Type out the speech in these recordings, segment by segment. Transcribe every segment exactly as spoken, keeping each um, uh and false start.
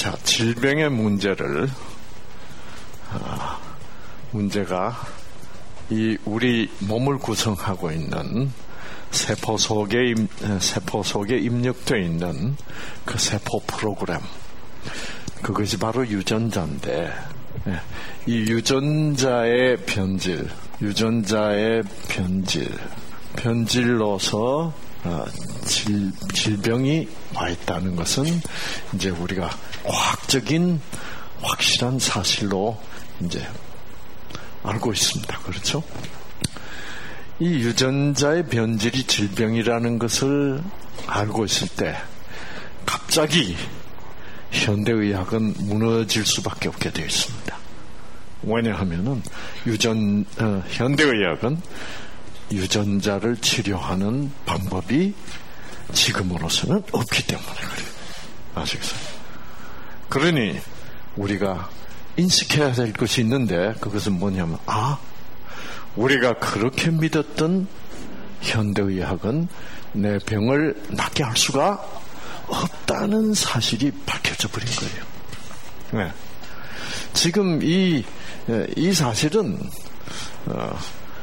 자, 질병의 문제를 아, 문제가 이 우리 몸을 구성하고 있는 세포 속에 임, 세포 속에 입력되어 있는 그 세포 프로그램, 그것이 바로 유전자인데, 이 유전자의 변질, 유전자의 변질, 변질로서 어, 질, 질병이 와 있다는 것은 이제 우리가 과학적인 확실한 사실로 이제 알고 있습니다. 그렇죠? 이 유전자의 변질이 질병이라는 것을 알고 있을 때 갑자기 현대의학은 무너질 수밖에 없게 되어 있습니다. 왜냐하면은 유전 어, 현대의학은 유전자를 치료하는 방법이 지금으로서는 없기 때문에 그래요. 아시겠어요? 그러니 우리가 인식해야 될 것이 있는데, 그것은 뭐냐면, 아, 우리가 그렇게 믿었던 현대의학은 내 병을 낫게 할 수가 없다는 사실이 밝혀져 버린 거예요. 네. 지금 이, 이 사실은 어,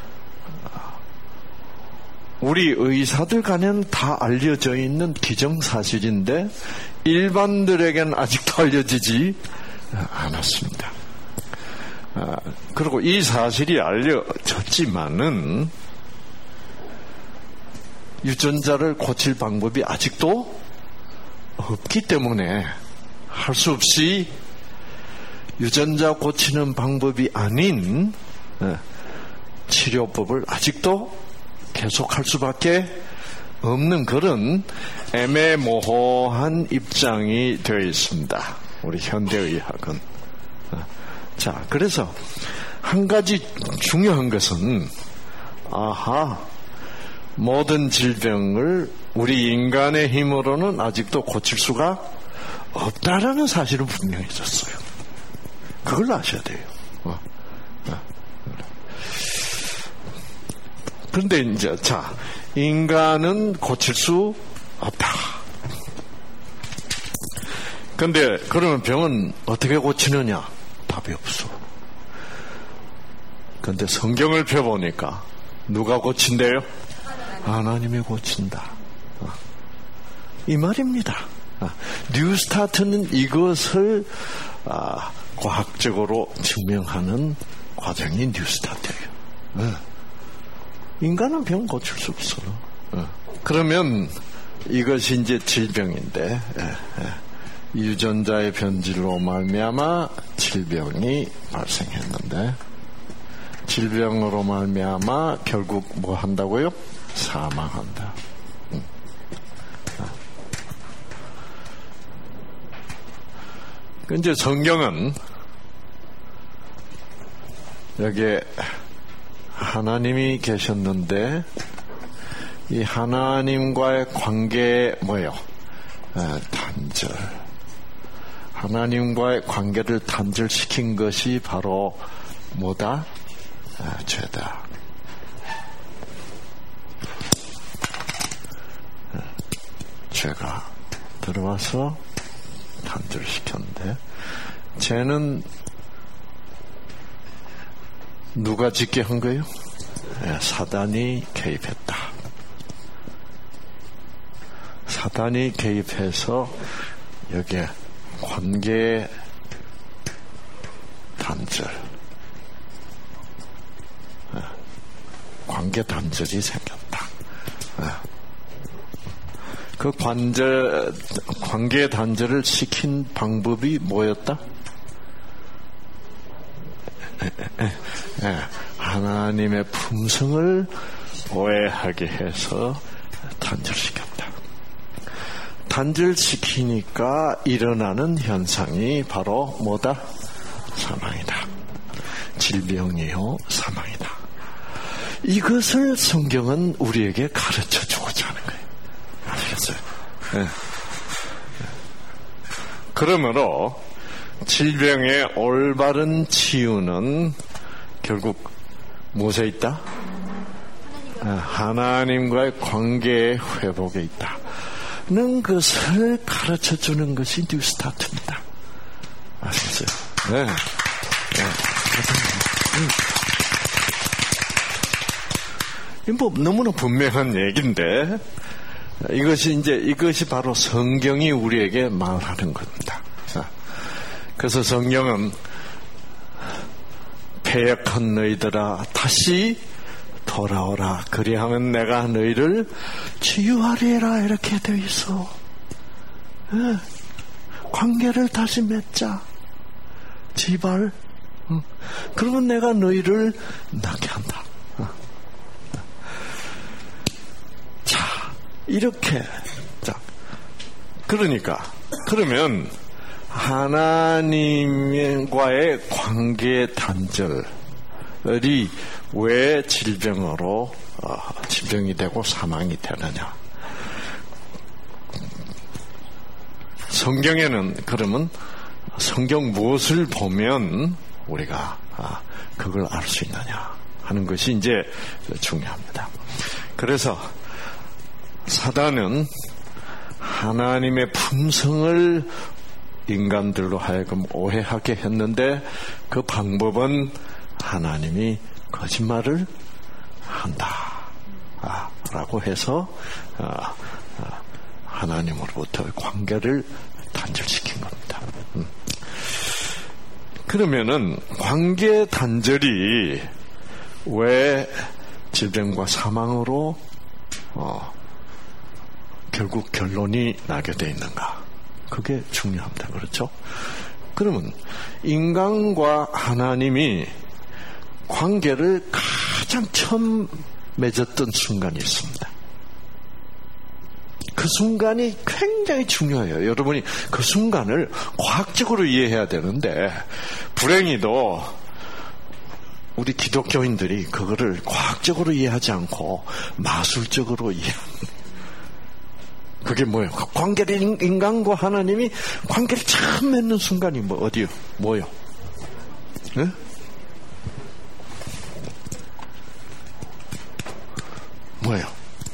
우리 의사들 간에는 다 알려져 있는 기정사실인데 일반들에게는 아직도 알려지지 않았습니다. 아, 그리고 이 사실이 알려졌지만은 유전자를 고칠 방법이 아직도 없기 때문에 할 수 없이 유전자 고치는 방법이 아닌 치료법을 아직도 계속할 수밖에 없는 그런 애매모호한 입장이 되어 있습니다. 우리 현대의학은. 자, 그래서 한 가지 중요한 것은, 아하, 모든 질병을 우리 인간의 힘으로는 아직도 고칠 수가 없다라는 사실은 분명해졌어요. 그걸 아셔야 돼요. 어. 어. 그런데 이제, 자, 인간은 고칠 수 없다. 근데 그러면 병은 어떻게 고치느냐? 답이 없어. 근데 성경을 펴보니까 누가 고친대요? 하나님이 고친다. 이 말입니다. 뉴스타트는 이것을 과학적으로 증명하는 과정이 뉴스타트예요. 인간은 병 고칠 수 없어. 그러면 이것이 이제 질병인데, 유전자의 변질로 말미암아 질병이 발생했는데, 질병으로 말미암아 결국 뭐 한다고요? 사망한다. 응. 이제 성경은 여기에 하나님이 계셨는데, 이 하나님과의 관계 뭐예요? 아, 단절. 하나님과의 관계를 단절시킨 것이 바로 뭐다? 아, 죄다. 죄가 들어와서 단절시켰는데, 죄는 누가 짓게 한 거예요? 네, 사단이 개입했다. 사단이 개입해서 여기에 관계 단절, 관계 단절이 생겼다. 그 관절, 관계 단절을 시킨 방법이 뭐였다? 하나님의 품성을 오해하게 해서 단절시켰다. 단절시키니까 일어나는 현상이 바로 뭐다? 사망이다. 질병이요, 사망이다. 이것을 성경은 우리에게 가르쳐 주고자 하는 거예요. 아시겠어요? 네. 그러므로 질병의 올바른 치유는 결국 무엇에 있다? 하나님과의 관계의 회복에 있다. 는 것을 가르쳐 주는 것이 뉴스타트입니다. 네. 네. 음. 뭐 너무나 분명한 얘기인데 이것이 이제 이것이 바로 성경이 우리에게 말하는 겁니다. 그래서 성경은 패역한 너희들아 다시 돌아오라 그리하면 내가 너희를 치유하리라 이렇게 되어 있어. 네. 관계를 다시 맺자. 제발. 응. 그러면 내가 너희를 낫게 한다. 응. 자, 이렇게. 자, 그러니까 그러면 하나님과의 관계 단절이 왜 질병으로 어, 질병이 되고 사망이 되느냐? 성경에는 그러면 성경 무엇을 보면 우리가 아, 그걸 알 수 있느냐 하는 것이 이제 중요합니다. 그래서 사단은 하나님의 품성을 인간들로 하여금 오해하게 했는데 그 방법은 하나님이 거짓말을 한다 아, 라고 해서 아, 아, 하나님으로부터의 관계를 단절시킨 겁니다. 음. 그러면은 관계 단절이 왜 질병과 사망으로 어, 결국 결론이 나게 돼 있는가? 그게 중요합니다. 그렇죠? 그러면 인간과 하나님이 관계를 가장 처음 맺었던 순간이 있습니다. 그 순간이 굉장히 중요해요. 여러분이 그 순간을 과학적으로 이해해야 되는데 불행히도 우리 기독교인들이 그거를 과학적으로 이해하지 않고 마술적으로 이해합니다. 그게 뭐예요? 관계를 인간과 하나님이 관계를 처음 맺는 순간이 뭐 어디요? 뭐요? 네? 뭐예요?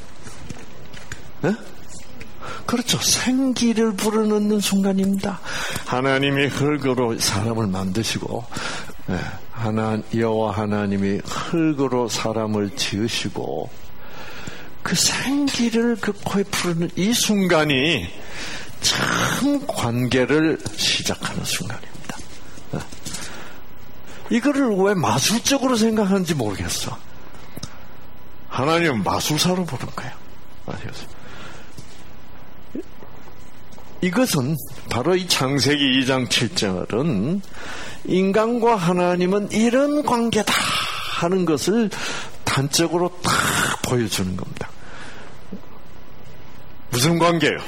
네? 그렇죠. 생기를 불어넣는 순간입니다. 하나님이 흙으로 사람을 만드시고 네. 하나, 여호와 하나님이 흙으로 사람을 지으시고 그 생기를 그 코에 풀는 이 순간이 참 관계를 시작하는 순간입니다. 네. 이거를 왜 마술적으로 생각하는지 모르겠어. 하나님은 마술사로 보는 거예요. 아시겠어요? 이것은 바로 이 창세기 이 장 칠 절은 인간과 하나님은 이런 관계다 하는 것을 단적으로 딱 보여주는 겁니다. 무슨 관계요?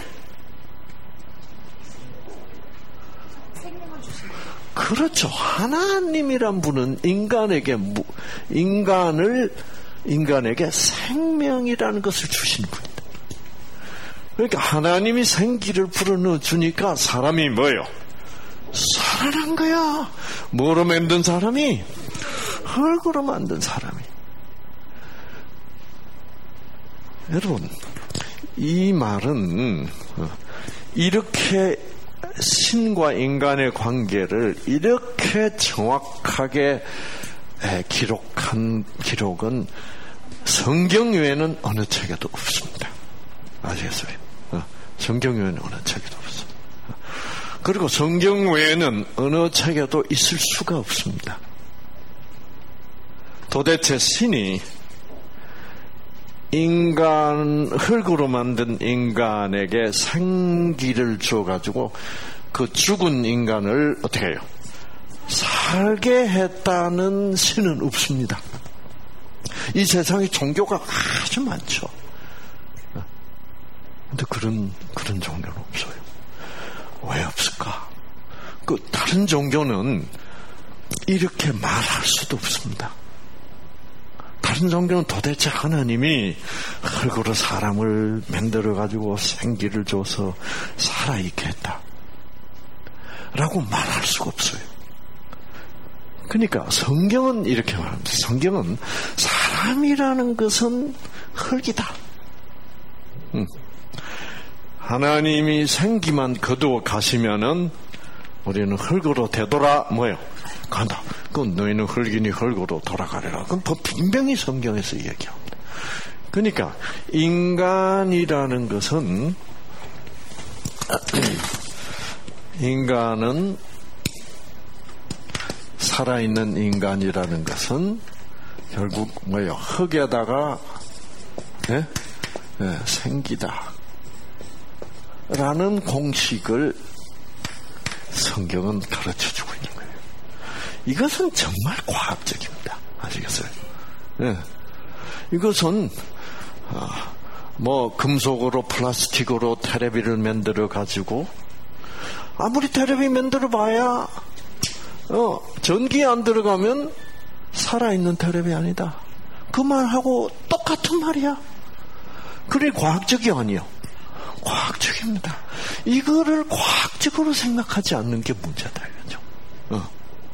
그렇죠. 하나님이란 분은 인간에게 인간을 인간에게 생명이라는 것을 주신 분이다. 그러니까 하나님이 생기를 불어넣어 주니까 사람이 뭐예요? 살아난 거야. 뭐로 만든 사람이? 흙으로 만든 사람이. 여러분, 이 말은 이렇게 신과 인간의 관계를 이렇게 정확하게 기록한 기록은 성경 외에는 어느 책에도 없습니다. 아시겠어요? 성경 외에는 어느 책에도 없습니다. 그리고 성경 외에는 어느 책에도 있을 수가 없습니다. 도대체 신이 인간, 흙으로 만든 인간에게 생기를 주어가지고 그 죽은 인간을 어떻게 해요? 살게 했다는 신은 없습니다. 이 세상에 종교가 아주 많죠. 근데 그런, 그런 종교는 없어요. 왜 없을까? 그, 다른 종교는 이렇게 말할 수도 없습니다. 다른 종교는 도대체 하나님이 흙으로 사람을 만들어가지고 생기를 줘서 살아있게 했다. 라고 말할 수가 없어요. 그러니까 성경은 이렇게 말합니다. 성경은 사람이라는 것은 흙이다. 음. 하나님이 생기만 거두어 가시면은 우리는 흙으로 되돌아 뭐요? 간다. 그럼 너희는 흙이니 흙으로 돌아가리라. 그건 분명히 성경에서 얘기합니다. 그러니까 인간이라는 것은 인간은 살아있는 인간이라는 것은 결국 뭐예요? 흙에다가 예? 예, 생기다 라는 공식을 성경은 가르쳐주고 있는 거예요. 이것은 정말 과학적입니다. 아시겠어요? 예. 이것은 아, 뭐 금속으로 플라스틱으로 테레비를 만들어 가지고 아무리 테레비 만들어 봐야 어, 전기 안 들어가면 살아있는 테레비 아니다. 그 말하고 똑같은 말이야. 그래 과학적이 아니요. 과학적입니다. 이거를 과학적으로 생각하지 않는 게 문제다 이거죠. 어.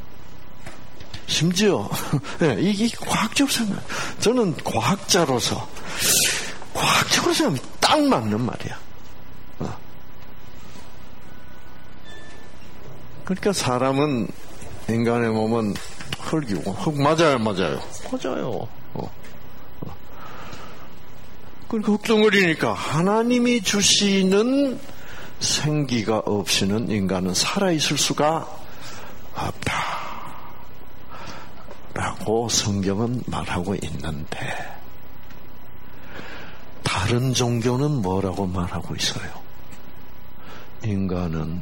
심지어 네, 이게 과학적으로 생각. 저는 과학자로서 과학적으로 생각하면 딱 맞는 말이야. 어. 그러니까 사람은 인간의 몸은 흙이고 흙 맞아요, 맞아요, 맞아요. 어. 어. 그러니까 흙덩어리니까 하나님이 주시는 생기가 없이는 인간은 살아있을 수가 없다. 라고 성경은 말하고 있는데 다른 종교는 뭐라고 말하고 있어요? 인간은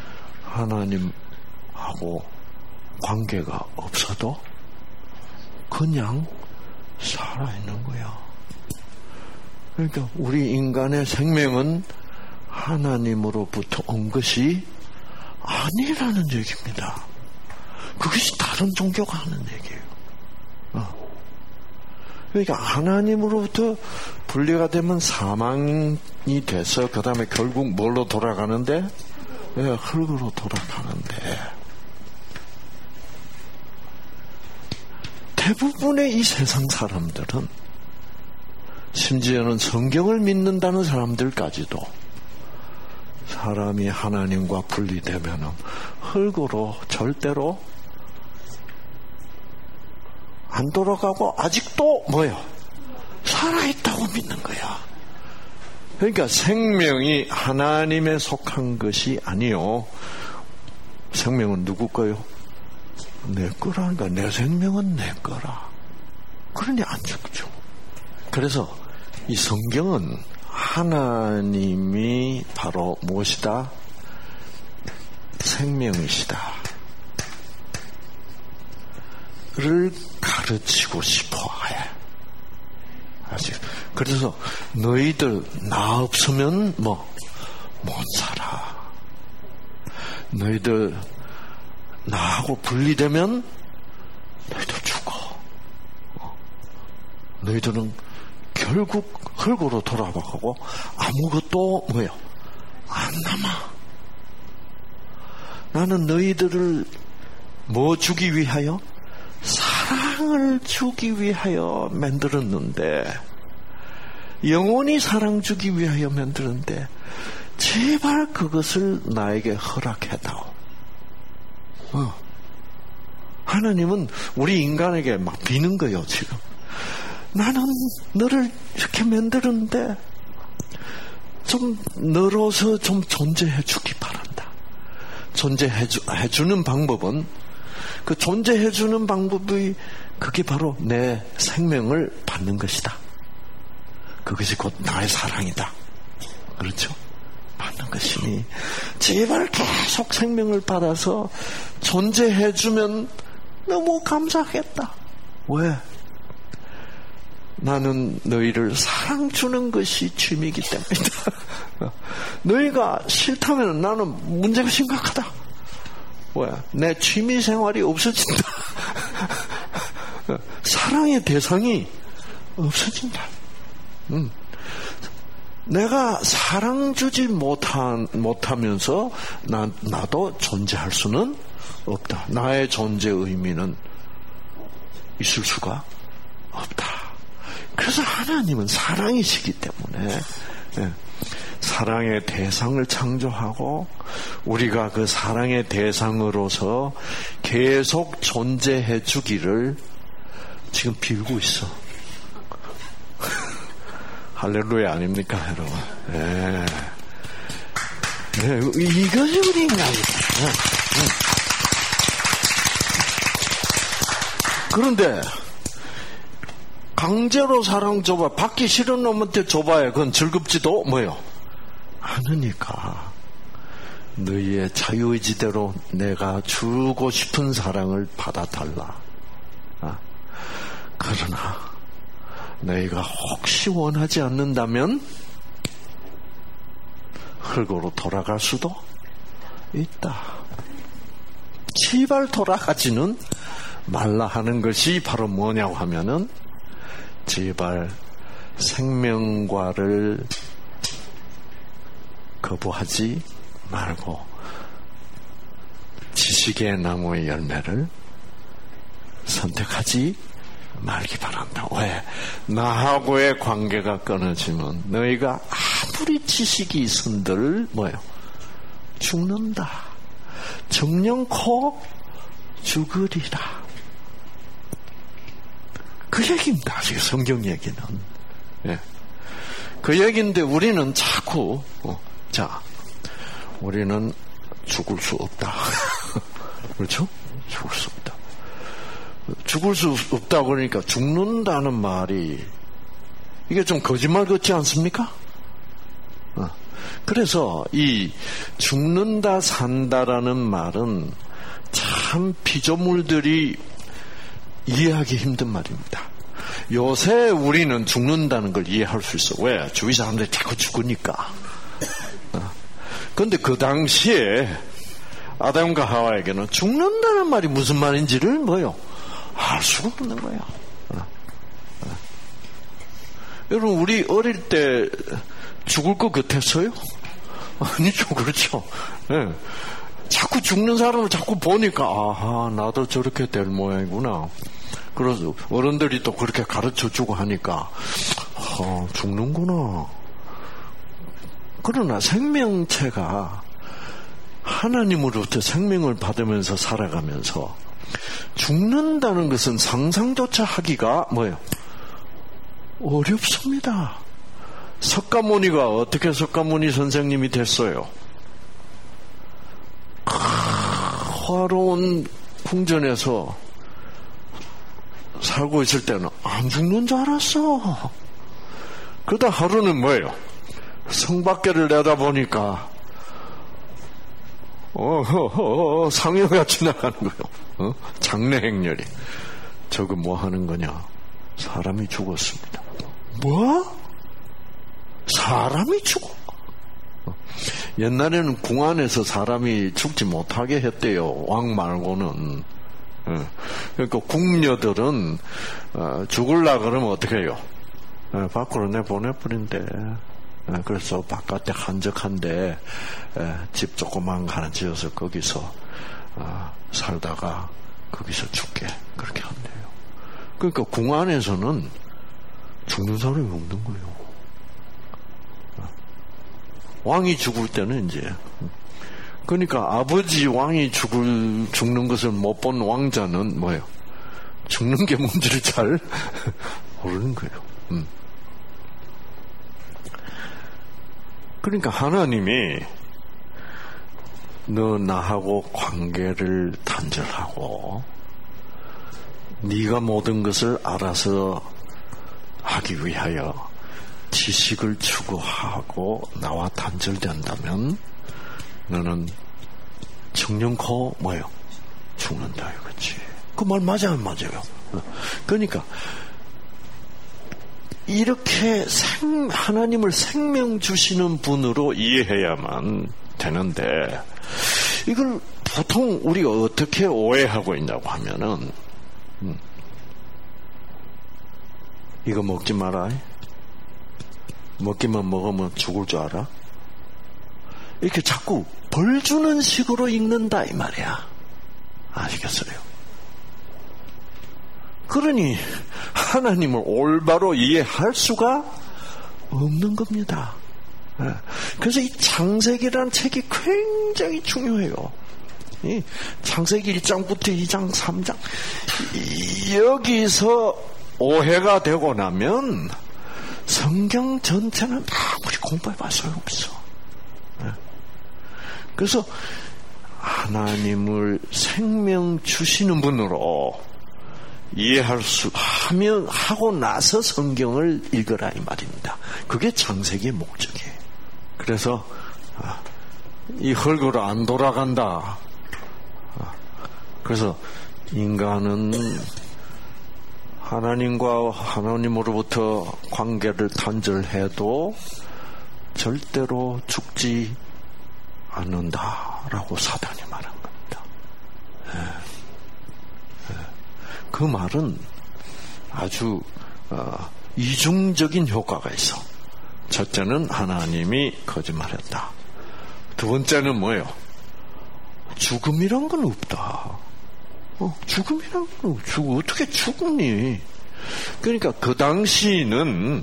하나님하고 관계가 없어도 그냥 살아있는 거야. 그러니까 우리 인간의 생명은 하나님으로부터 온 것이 아니라는 얘기입니다. 그것이 다른 종교가 하는 얘기예요. 어. 그러니까 하나님으로부터 분리가 되면 사망이 돼서 그 다음에 결국 뭘로 돌아가는데? 네, 흙으로 돌아가는데 대부분의 이 세상 사람들은 심지어는 성경을 믿는다는 사람들까지도 사람이 하나님과 분리되면 흙으로 절대로 안 돌아가고 아직도 뭐요? 살아있다고 믿는 거야. 그러니까 생명이 하나님에 속한 것이 아니요. 생명은 누구 거요? 내 거라니까. 내 생명은 내 거라. 그러니 안 죽죠. 그래서 이 성경은 하나님이 바로 무엇이다? 생명이시다. 를 가르치고 싶어 해. 아직. 그래서 너희들 나 없으면 뭐 못 살아. 너희들 나하고 분리되면 너희들 죽어. 너희들은 결국 흙으로 돌아가고 아무것도 뭐요? 안 남아. 나는 너희들을 뭐 주기 위하여? 사랑을 주기 위하여 만들었는데, 영원히 사랑 주기 위하여 만들었는데 제발 그것을 나에게 허락해다오. 어. 하나님은 우리 인간에게 막 비는 거예요. 지금 나는 너를 이렇게 만들었는데 좀 너로서 좀 존재해 주기 바란다. 존재해 주, 해주는 방법은, 그 존재해 주는 방법이 그게 바로 내 생명을 받는 것이다. 그것이 곧 나의 사랑이다. 그렇죠? 받는 것이니 제발 계속 생명을 받아서 존재해 주면 너무 감사하겠다. 왜? 나는 너희를 사랑 주는 것이 취미이기 때문이다. 너희가 싫다면 나는 문제가 심각하다. 뭐야? 내 취미 생활이 없어진다. 사랑의 대상이 없어진다. 음. 내가 사랑 주지 못한, 못하면서 나, 나도 존재할 수는 없다. 나의 존재 의미는 있을 수가 없다. 그래서 하나님은 사랑이시기 때문에, 예. 사랑의 대상을 창조하고 우리가 그 사랑의 대상으로서 계속 존재해 주기를 지금 빌고 있어. 할렐루야 아닙니까, 여러분? 네. 네, 이것이 우리 인간이다. 네. 그런데 강제로 사랑 줘봐, 받기 싫은 놈한테 줘봐야 그건 즐겁지도 뭐요? 않으니까 너희의 자유의지대로 내가 주고 싶은 사랑을 받아달라. 아, 그러나 너희가 혹시 원하지 않는다면 흙으로 돌아갈 수도 있다. 제발 돌아가지는 말라 하는 것이 바로 뭐냐고 하면은 제발 생명과를 거부하지 말고 지식의 나무의 열매를 선택하지 말기 바란다. 왜? 나하고의 관계가 끊어지면 너희가 아무리 지식이 있은들 뭐예요? 죽는다. 정령코 죽으리라. 그 얘기입니다. 지금 성경 얘기는. 예. 그 얘기인데 우리는 자꾸 어, 자, 우리는 죽을 수 없다. 그렇죠? 죽을 수 없다. 죽을 수 없다 그러니까 죽는다는 말이 이게 좀 거짓말 같지 않습니까? 어. 그래서 이 죽는다 산다라는 말은 참 피조물들이 이해하기 힘든 말입니다. 요새 우리는 죽는다는 걸 이해할 수 있어. 왜? 주위 사람들이 자꾸 죽으니까. 그런데 그 당시에 아담과 하와에게는 죽는다는 말이 무슨 말인지를 뭐요? 알 수가 없는 거야. 여러분, 우리 어릴 때 죽을 것 같았어요? 아니죠, 그렇죠. 네. 자꾸 죽는 사람을 자꾸 보니까 아하, 나도 저렇게 될 모양이구나. 그래서 어른들이 또 그렇게 가르쳐주고 하니까 아, 죽는구나. 그러나 생명체가 하나님으로부터 생명을 받으면서 살아가면서 죽는다는 것은 상상조차 하기가 뭐예요? 어렵습니다. 석가모니가 어떻게 석가모니 선생님이 됐어요? 화로운 궁전에서 살고 있을 때는 안 죽는 줄 알았어. 그러다 하루는 뭐예요? 성 밖에를 내다보니까 어, 어, 어, 상여가 지나가는 거예요. 어? 장례 행렬이. 저거 뭐 하는 거냐? 사람이 죽었습니다. 뭐? 사람이 죽어? 옛날에는 궁 안에서 사람이 죽지 못하게 했대요. 왕 말고는. 그러니까 궁녀들은 죽을라 그러면 어떻게 해요? 밖으로 내보내버린대. 그래서 바깥에 한적한데 집 조그만 거 하나 지어서 거기서 살다가 거기서 죽게 그렇게 한대요. 그러니까 궁 안에서는 죽는 사람이 없는 거예요. 왕이 죽을 때는 이제 그러니까 아버지 왕이 죽을 죽는 것을 못 본 왕자는 뭐예요? 죽는 게 뭔지를 잘 모르는 거예요. 음. 그러니까 하나님이 너 나하고 관계를 단절하고 네가 모든 것을 알아서 하기 위하여 지식을 추구하고 나와 단절된다면 너는 정령코 뭐예요? 죽는다 이거지. 그 말 맞아요, 맞아요. 그러니까 이렇게 생, 하나님을 생명 주시는 분으로 이해해야만 되는데 이걸 보통 우리가 어떻게 오해하고 있냐고 하면은 음, 이거 먹지 마라. 먹기만 먹으면 죽을 줄 알아? 이렇게 자꾸 벌 주는 식으로 읽는다 이 말이야. 아시겠어요? 그러니 하나님을 올바로 이해할 수가 없는 겁니다. 그래서 이 창세기라는 책이 굉장히 중요해요. 이 창세기 일 장부터 이 장, 삼 장 여기서 오해가 되고 나면 성경 전체는 아무리 공부해봐야 소용없어. 그래서 하나님을 생명 주시는 분으로 이해할 수 하면 하고 나서 성경을 읽으라 이 말입니다. 그게 창세기의 목적이에요. 그래서 이 흙으로 안 돌아간다. 그래서 인간은 하나님과 하나님으로부터 관계를 단절해도 절대로 죽지 않는다라고 사단이 말한 겁니다. 그 말은 아주 어, 이중적인 효과가 있어. 첫째는 하나님이 거짓말했다. 두 번째는 뭐예요? 죽음이란 건 없다. 어, 죽음이란 건 없고 어떻게 죽니? 그러니까 그 당시는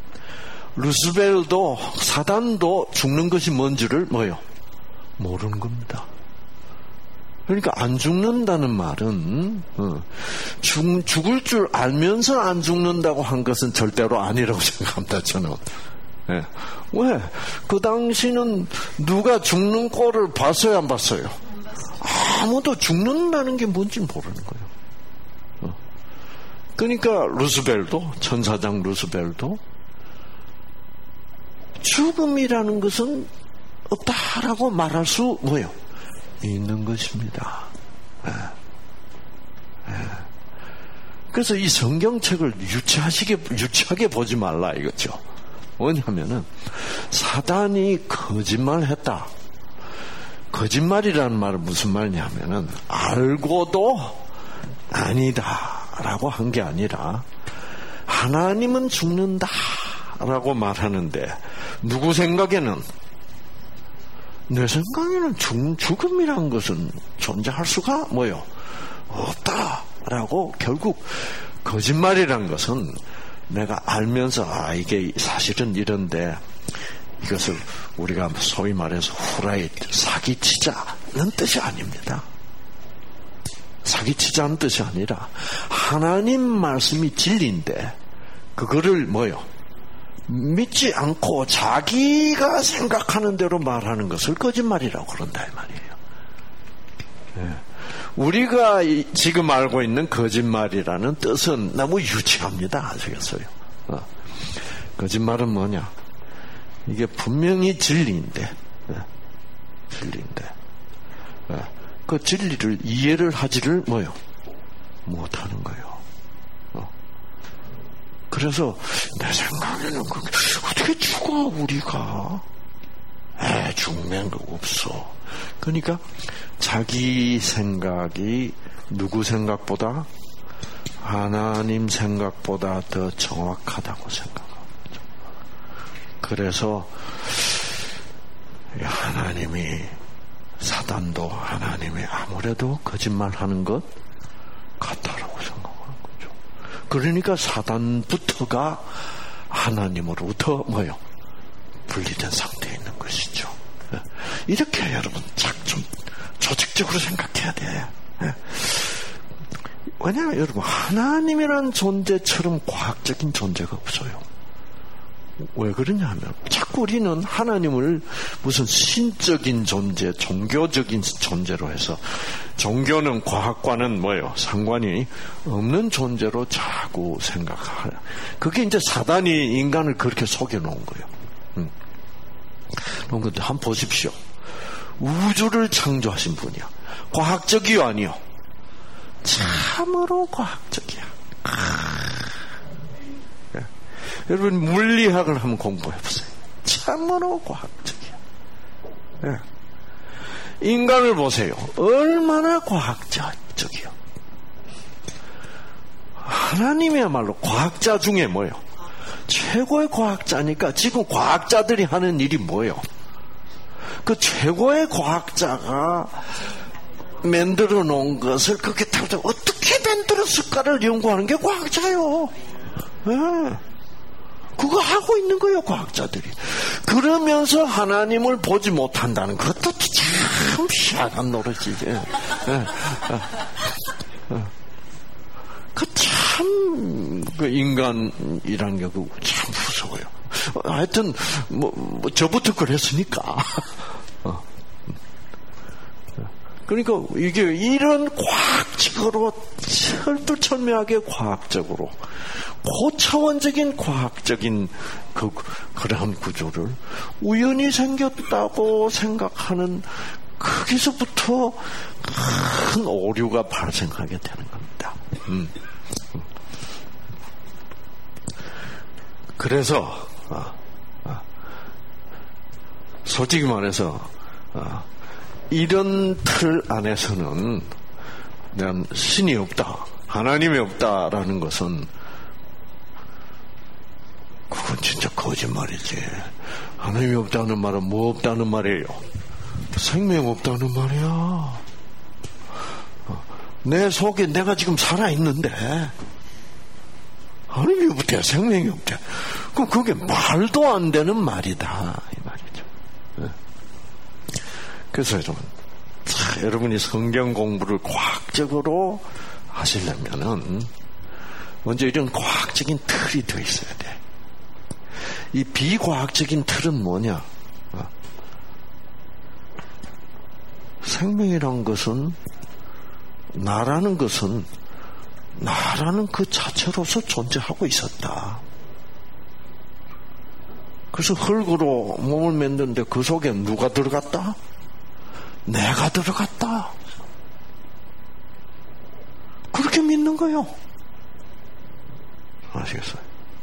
루스벨도 사단도 죽는 것이 뭔지를 뭐예요? 모르는 겁니다. 그러니까 안 죽는다는 말은 어, 죽, 죽을 줄 알면서 안 죽는다고 한 것은 절대로 아니라고 생각합니다. 저는. 네. 왜? 그 당시는 누가 죽는 꼴을 봤어요? 안 봤어요? 아무도 죽는다는 게 뭔지 모르는 거예요. 어. 그러니까 루스벨도 천사장 루스벨도 죽음이라는 것은 없다라고 말할 수 뭐예요? 있는 것입니다. 예. 예. 그래서 이 성경책을 유치하시게, 유치하게 보지 말라 이거죠. 뭐냐면은 사단이 거짓말했다. 거짓말이라는 말은 무슨 말이냐면은 알고도 아니다라고 한 게 아니라 하나님은 죽는다라고 말하는데 누구 생각에는 내 생각에는 죽, 죽음이란 것은 존재할 수가 뭐요? 없다라고 결국 거짓말이란 것은 내가 알면서 아 이게 사실은 이런데 이것을 우리가 소위 말해서 후라이 사기치자는 뜻이 아닙니다. 사기치자는 뜻이 아니라 하나님 말씀이 진리인데 그거를 뭐요? 믿지 않고 자기가 생각하는 대로 말하는 것을 거짓말이라고 그런다 이 말이에요. 네. 우리가 지금 알고 있는 거짓말이라는 뜻은 너무 유치합니다. 아시겠어요? 어. 거짓말은 뭐냐? 이게 분명히 진리인데, 네. 진리인데, 네. 그 진리를 이해를 하지를 뭐요? 못하는 거예요. 그래서 내 생각에는 그게 어떻게 죽어 우리가? 에 죽는 거 없어. 그러니까 자기 생각이 누구 생각보다 하나님 생각보다 더 정확하다고 생각하는 거죠. 그래서 하나님이 사단도 하나님이 아무래도 거짓말하는 것 같다라고 생각합니다. 그러니까 사단부터가 하나님으로부터 뭐요? 분리된 상태에 있는 것이죠. 이렇게 여러분 좀 조직적으로 생각해야 돼. 왜냐하면 여러분 하나님이라는 존재처럼 과학적인 존재가 없어요. 왜 그러냐 하면 자꾸 우리는 하나님을 무슨 신적인 존재, 종교적인 존재로 해서 종교는 과학과는 뭐예요? 상관이 없는 존재로 자꾸 생각하는. 그게 이제 사단이 인간을 그렇게 속여놓은 거예요. 음. 그런데 한번 보십시오. 우주를 창조하신 분이야. 과학적이요 아니요? 참으로 과학적이야. 여러분 물리학을 한번 공부해보세요. 참으로 과학적이야. 네. 인간을 보세요. 얼마나 과학적이요. 하나님이야말로 과학자 중에 뭐예요? 최고의 과학자니까 지금 과학자들이 하는 일이 뭐예요? 그 최고의 과학자가 만들어 놓은 것을 그렇게 타고 어떻게 만들었을까를 연구하는 게 과학자예요. 네. 그거 하고 있는 거예요, 과학자들이. 그러면서 하나님을 보지 못한다는 것도 참 희한한 노릇이지. 그 참, 그 인간이라는 게 참 무서워요. 하여튼, 뭐, 뭐 저부터 그랬으니까. 그러니까 이게 이런 과학적으로 철두철미하게 과학적으로 고차원적인 과학적인 그 그러한 구조를 우연히 생겼다고 생각하는 거기서부터 큰 오류가 발생하게 되는 겁니다. 음. 그래서 아, 아, 솔직히 말해서 아, 이런 틀 안에서는 난 신이 없다, 하나님이 없다라는 것은 그건 진짜 거짓말이지. 하나님이 없다는 말은 뭐 없다는 말이에요? 생명 없다는 말이야. 내 속에 내가 지금 살아있는데 하나님이 없대, 생명이 없대. 그럼 그게 말도 안 되는 말이다 이 말이죠. 그래서 여러분, 자, 여러분이 성경 공부를 과학적으로 하시려면은 먼저 이런 과학적인 틀이 더 있어야 돼. 이 비과학적인 틀은 뭐냐? 어? 생명이란 것은, 나라는 것은 나라는 그 자체로서 존재하고 있었다. 그래서 흙으로 몸을 만드는데 그 속에 누가 들어갔다? 내가 들어갔다. 그렇게 믿는 거요. 아시겠어요?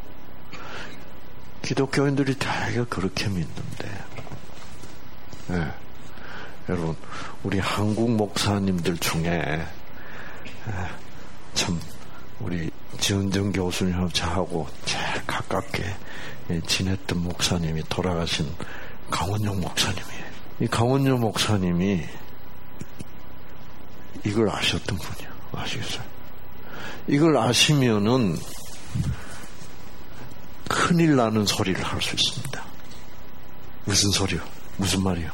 기독교인들이 대개 그렇게 믿는데, 네. 여러분, 우리 한국 목사님들 중에 참 우리 지은정 교수님하고 저하고 제일 가깝게 지냈던 목사님이 돌아가신 강원영 목사님이에요. 이 강원영 목사님이 이걸 아셨던 분이에요. 아시겠어요? 이걸 아시면은 큰일 나는 소리를 할 수 있습니다. 무슨 소리요? 무슨 말이요?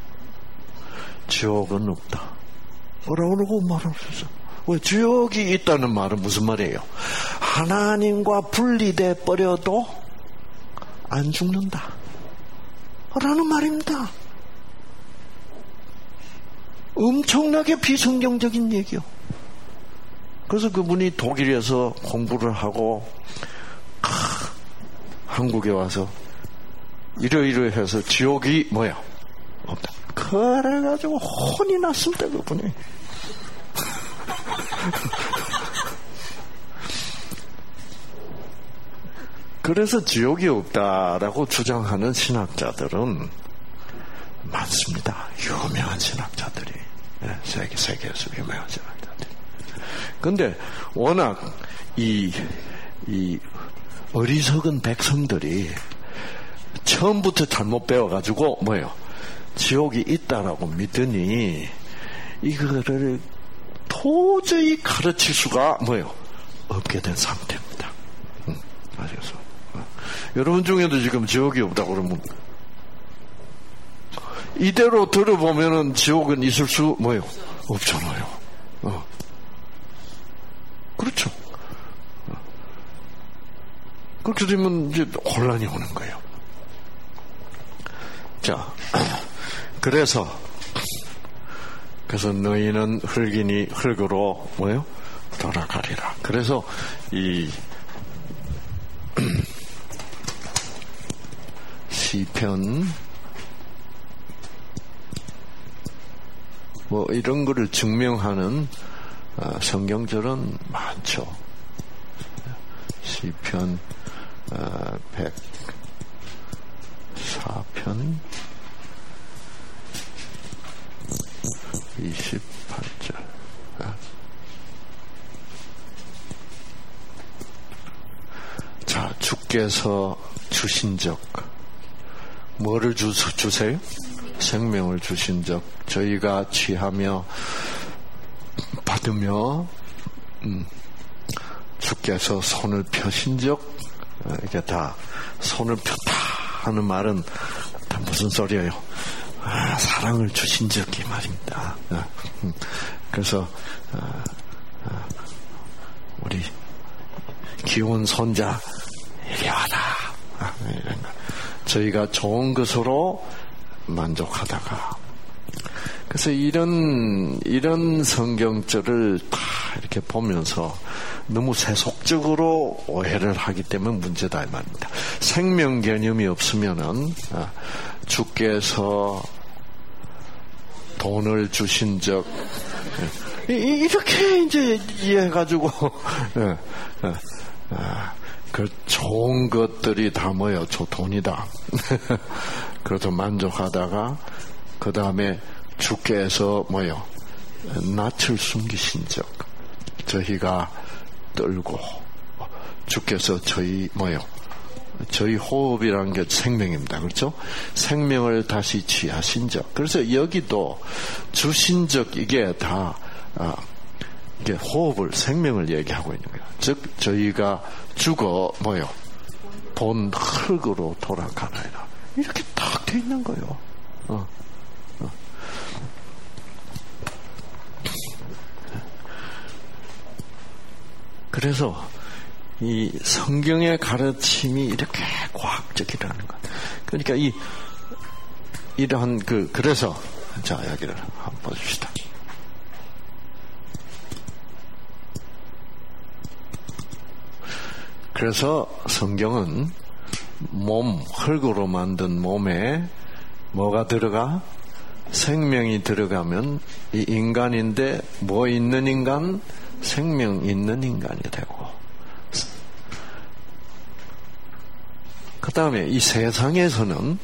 지옥은 없다. 뭐라고 말할 수 있어? 왜 지옥이 있다는 말은 무슨 말이에요? 하나님과 분리돼 버려도 안 죽는다 라는 말입니다. 엄청나게 비성경적인 얘기요. 그래서 그분이 독일에서 공부를 하고 아, 한국에 와서 이러이러해서 지옥이 뭐야? 없다. 그래가지고 혼이 났습니다, 그분이. 그래서 지옥이 없다라고 주장하는 신학자들은 많습니다. 유명한 신학자들이. 네, 세계, 세계에서 유명한 신학자들이. 근데 워낙 이, 이 어리석은 백성들이 처음부터 잘못 배워가지고 뭐예요? 지옥이 있다라고 믿으니 이거를 도저히 가르칠 수가 뭐예요? 없게 된 상태입니다. 응, 아시겠어요? 응. 여러분 중에도 지금 지옥이 없다고 그러면 이대로 들어보면은 지옥은 있을 수 뭐예요? 없잖아요. 어. 그렇죠. 어. 그렇게 되면 이제 혼란이 오는 거예요. 자, 그래서 그래서 너희는 흙이니 흙으로 뭐예요? 돌아가리라. 그래서 이 시편 뭐 이런 거를 증명하는 성경절은 많죠. 시편 백사 편 이십팔 절. 자, 주께서 주신적 뭐를 주, 주세요? 생명을 주신적 저희가 취하며 받으며 음, 주께서 손을 펴신적 이게 다 손을 폈다 하는 말은 다 무슨 소리예요? 아, 사랑을 주신 적이 말입니다. 그래서 우리 귀여운 손자 이리 와라. 저희가 좋은 것으로 만족하다가, 그래서 이런 이런 성경절을 다 이렇게 보면서 너무 세속적으로 오해를 하기 때문에 문제다 이 말입니다. 생명 개념이 없으면은 주께서 돈을 주신 적 이렇게 이제 이해해가지고 그 좋은 것들이 다 뭐예요? 저 돈이다. 그래서 만족하다가 그 다음에 주께서 뭐예요? 낯을 숨기신 적 저희가 떨고, 주께서 저희 뭐예요? 저희 호흡이라는 게 생명입니다. 그렇죠? 생명을 다시 취하신 적. 그래서 여기도 주신 적 이게 다 아, 이게 호흡을 생명을 얘기하고 있는 거예요. 즉 저희가 죽어 뭐요? 본 흙으로 돌아가나이다. 이렇게 딱 돼 있는 거예요. 어. 어. 그래서 이 성경의 가르침이 이렇게 과학적이라는 것. 그러니까 이 이러한 그 그래서 자 여기를 한번 보십시다. 그래서 성경은 몸, 흙으로 만든 몸에 뭐가 들어가? 생명이 들어가면 이 인간인데 뭐 있는 인간? 생명 있는 인간이 되고, 그 다음에 이 세상에서는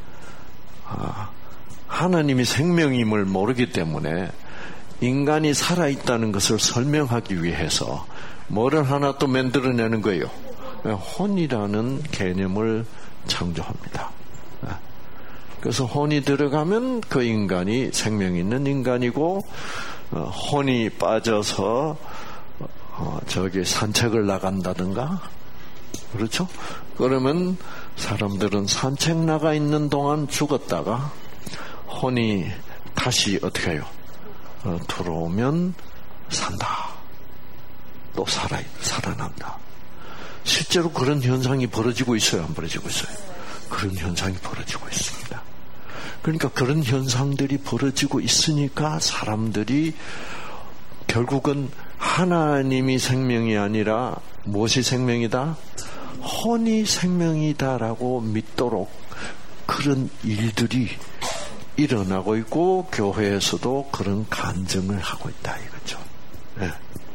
하나님이 생명임을 모르기 때문에 인간이 살아있다는 것을 설명하기 위해서 뭐를 하나 또 만들어내는 거예요. 혼이라는 개념을 창조합니다. 그래서 혼이 들어가면 그 인간이 생명 있는 인간이고, 혼이 빠져서 저기 산책을 나간다든가, 그렇죠? 그러면 사람들은 산책 나가 있는 동안 죽었다가 혼이 다시 어떻게 해요? 들어오면 산다. 또 살아, 살아난다. 실제로 그런 현상이 벌어지고 있어요? 안 벌어지고 있어요? 그런 현상이 벌어지고 있습니다. 그러니까 그런 현상들이 벌어지고 있으니까 사람들이 결국은 하나님이 생명이 아니라 무엇이 생명이다? 혼이 생명이다라고 믿도록 그런 일들이 일어나고 있고, 교회에서도 그런 간증을 하고 있다 이거죠. 네.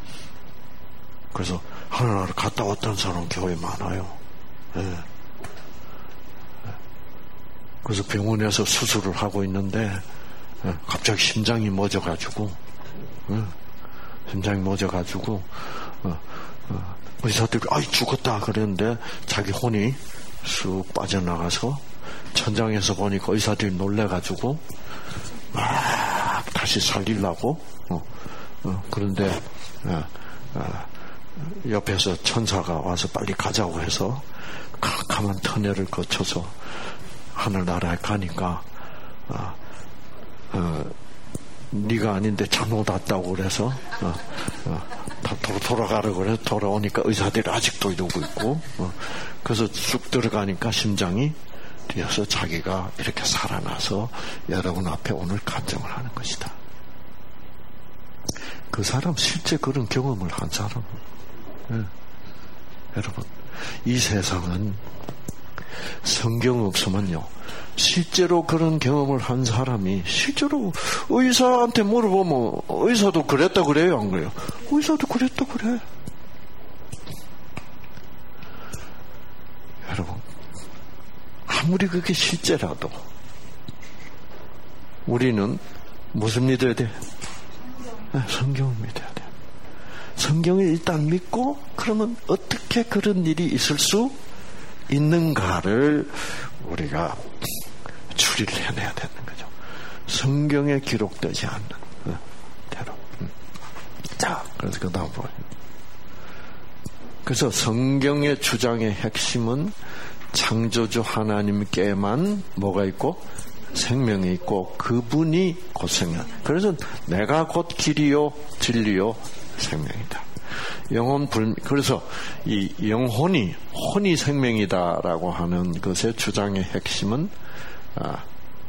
그래서 하늘나라 갔다 왔다는 사람 교회에 많아요. 네. 그래서 병원에서 수술을 하고 있는데 네. 갑자기 심장이 멎어가지고 네. 심장이 멎어가지고 어, 어, 의사들이 아이 죽었다 그랬는데 자기 혼이 쑥 빠져나가서 천장에서 보니까 의사들이 놀래가지고 막 다시 살리려고 어, 어, 그런데 어, 어, 옆에서 천사가 와서 빨리 가자고 해서 캄캄한 터널을 거쳐서 하늘나라에 가니까 어, 어, 네가 아닌데 잘못 왔다고 그래서 어, 어, 다 돌아가라고 그래서 돌아오니까 의사들이 아직도 이러고 있고 어, 그래서 쑥 들어가니까 심장이 뛰어서 자기가 이렇게 살아나서 여러분 앞에 오늘 간증을 하는 것이다. 그 사람 실제 그런 경험을 한 사람. 네. 여러분 이 세상은 성경 없으면요 실제로 그런 경험을 한 사람이 실제로 의사한테 물어보면 의사도 그랬다 그래요 안 그래요? 의사도 그랬다 그래. 여러분 아무리 그게 실제라도 우리는 무슨 믿어야 돼? 네, 성경을 믿어야 돼. 성경을 일단 믿고 그러면 어떻게 그런 일이 있을 수 있는가를 우리가 추리를 해내야 되는 거죠. 성경에 기록되지 않는 대로. 자, 그래서 그 다음 보세요. 그래서 성경의 주장의 핵심은 창조주 하나님께만 뭐가 있고 생명이 있고 그분이 곧 생명. 그래서 내가 곧 길이요 진리요 생명이다. 영혼 불 그래서 이 영혼이 혼이 생명이다라고 하는 것의 주장의 핵심은 아,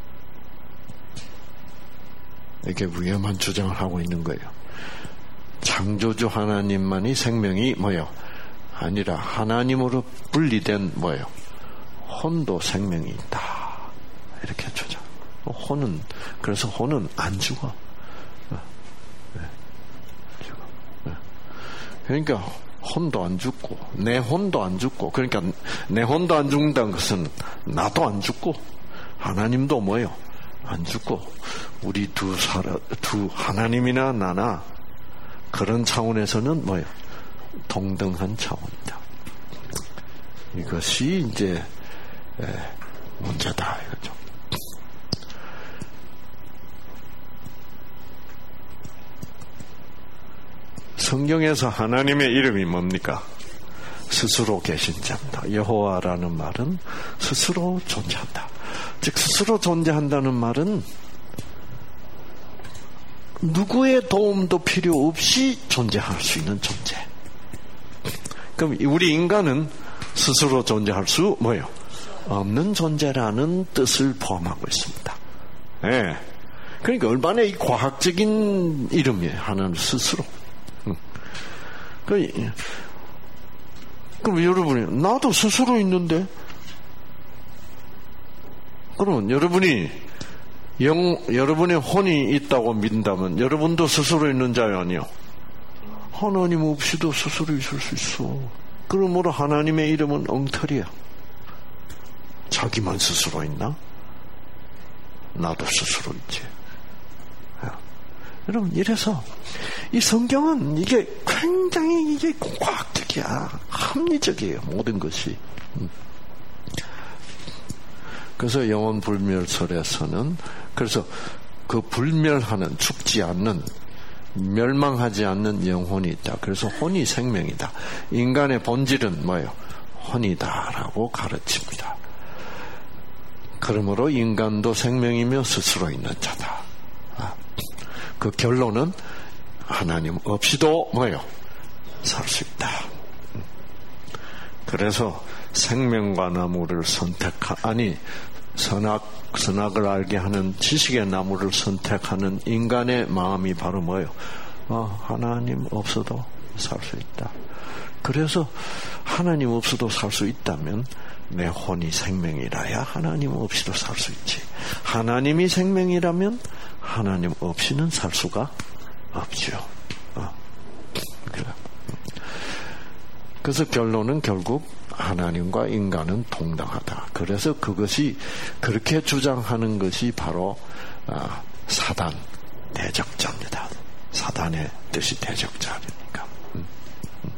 이렇게 위험한 주장을 하고 있는 거예요. 창조주 하나님만이 생명이 뭐요? 아니라 하나님으로 분리된 뭐요? 혼도 생명이 있다. 이렇게 주장. 혼은 그래서 혼은 안 죽어. 그러니까 혼도 안 죽고 내 혼도 안 죽고 그러니까 내 혼도 안 죽는다는 것은 나도 안 죽고 하나님도 뭐요? 안 죽고 우리 두 사람 두 하나님이나 나나 그런 차원에서는 뭐요? 동등한 차원이다. 이것이 이제 에, 문제다 이거죠. 성경에서 하나님의 이름이 뭡니까? 스스로 계신 자입니다. 여호와라는 말은 스스로 존재한다. 즉 스스로 존재한다는 말은 누구의 도움도 필요 없이 존재할 수 있는 존재. 그럼 우리 인간은 스스로 존재할 수 뭐예요? 없는 존재라는 뜻을 포함하고 있습니다. 예. 네. 그러니까 얼마나 이 과학적인 이름이에요. 하나는 스스로. 그럼, 그럼 여러분이 나도 스스로 있는데 그러면 여러분이 영, 여러분의 혼이 있다고 믿는다면 여러분도 스스로 있는 자요 아니요? 하나님 없이도 스스로 있을 수 있어. 그러므로 하나님의 이름은 엉터리야. 자기만 스스로 있나? 나도 스스로 있지. 여러분 이래서 이 성경은 이게 굉장히 이게 과학적이야. 합리적이에요. 모든 것이. 그래서 영혼 불멸설에서는 그래서 그 불멸하는 죽지 않는 멸망하지 않는 영혼이 있다. 그래서 혼이 생명이다. 인간의 본질은 뭐예요? 혼이다라고 가르칩니다. 그러므로 인간도 생명이며 스스로 있는 자다. 그 결론은 하나님 없이도 뭐예요? 살 수 있다. 그래서 생명과 나무를 선택하 아니 선악 선악을 알게 하는 지식의 나무를 선택하는 인간의 마음이 바로 뭐예요? 아, 하나님 없어도 살 수 있다. 그래서 하나님 없어도 살 수 있다면 내 혼이 생명이라야 하나님 없이도 살 수 있지. 하나님이 생명이라면 하나님 없이는 살 수가 없죠. 어. 그래. 그래서 결론은 결국 하나님과 인간은 동등하다. 그래서 그것이 그렇게 주장하는 것이 바로 아, 사단 대적자입니다. 사단의 뜻이 대적자 아닙니까? 음. 음.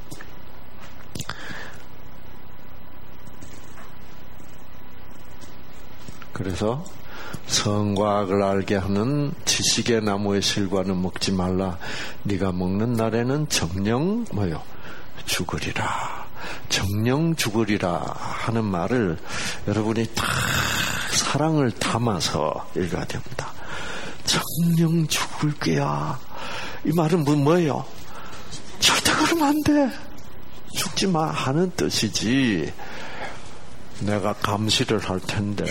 그래서 성과학을 알게 하는 지식의 나무의 실과는 먹지 말라. 네가 먹는 날에는 정령 뭐요? 죽으리라. 정령 죽으리라 하는 말을 여러분이 다 사랑을 담아서 읽어야 됩니다. 정령 죽을 거야. 이 말은 뭐예요? 절대 그러면 안 돼. 죽지 마 하는 뜻이지. 내가 감시를 할 텐데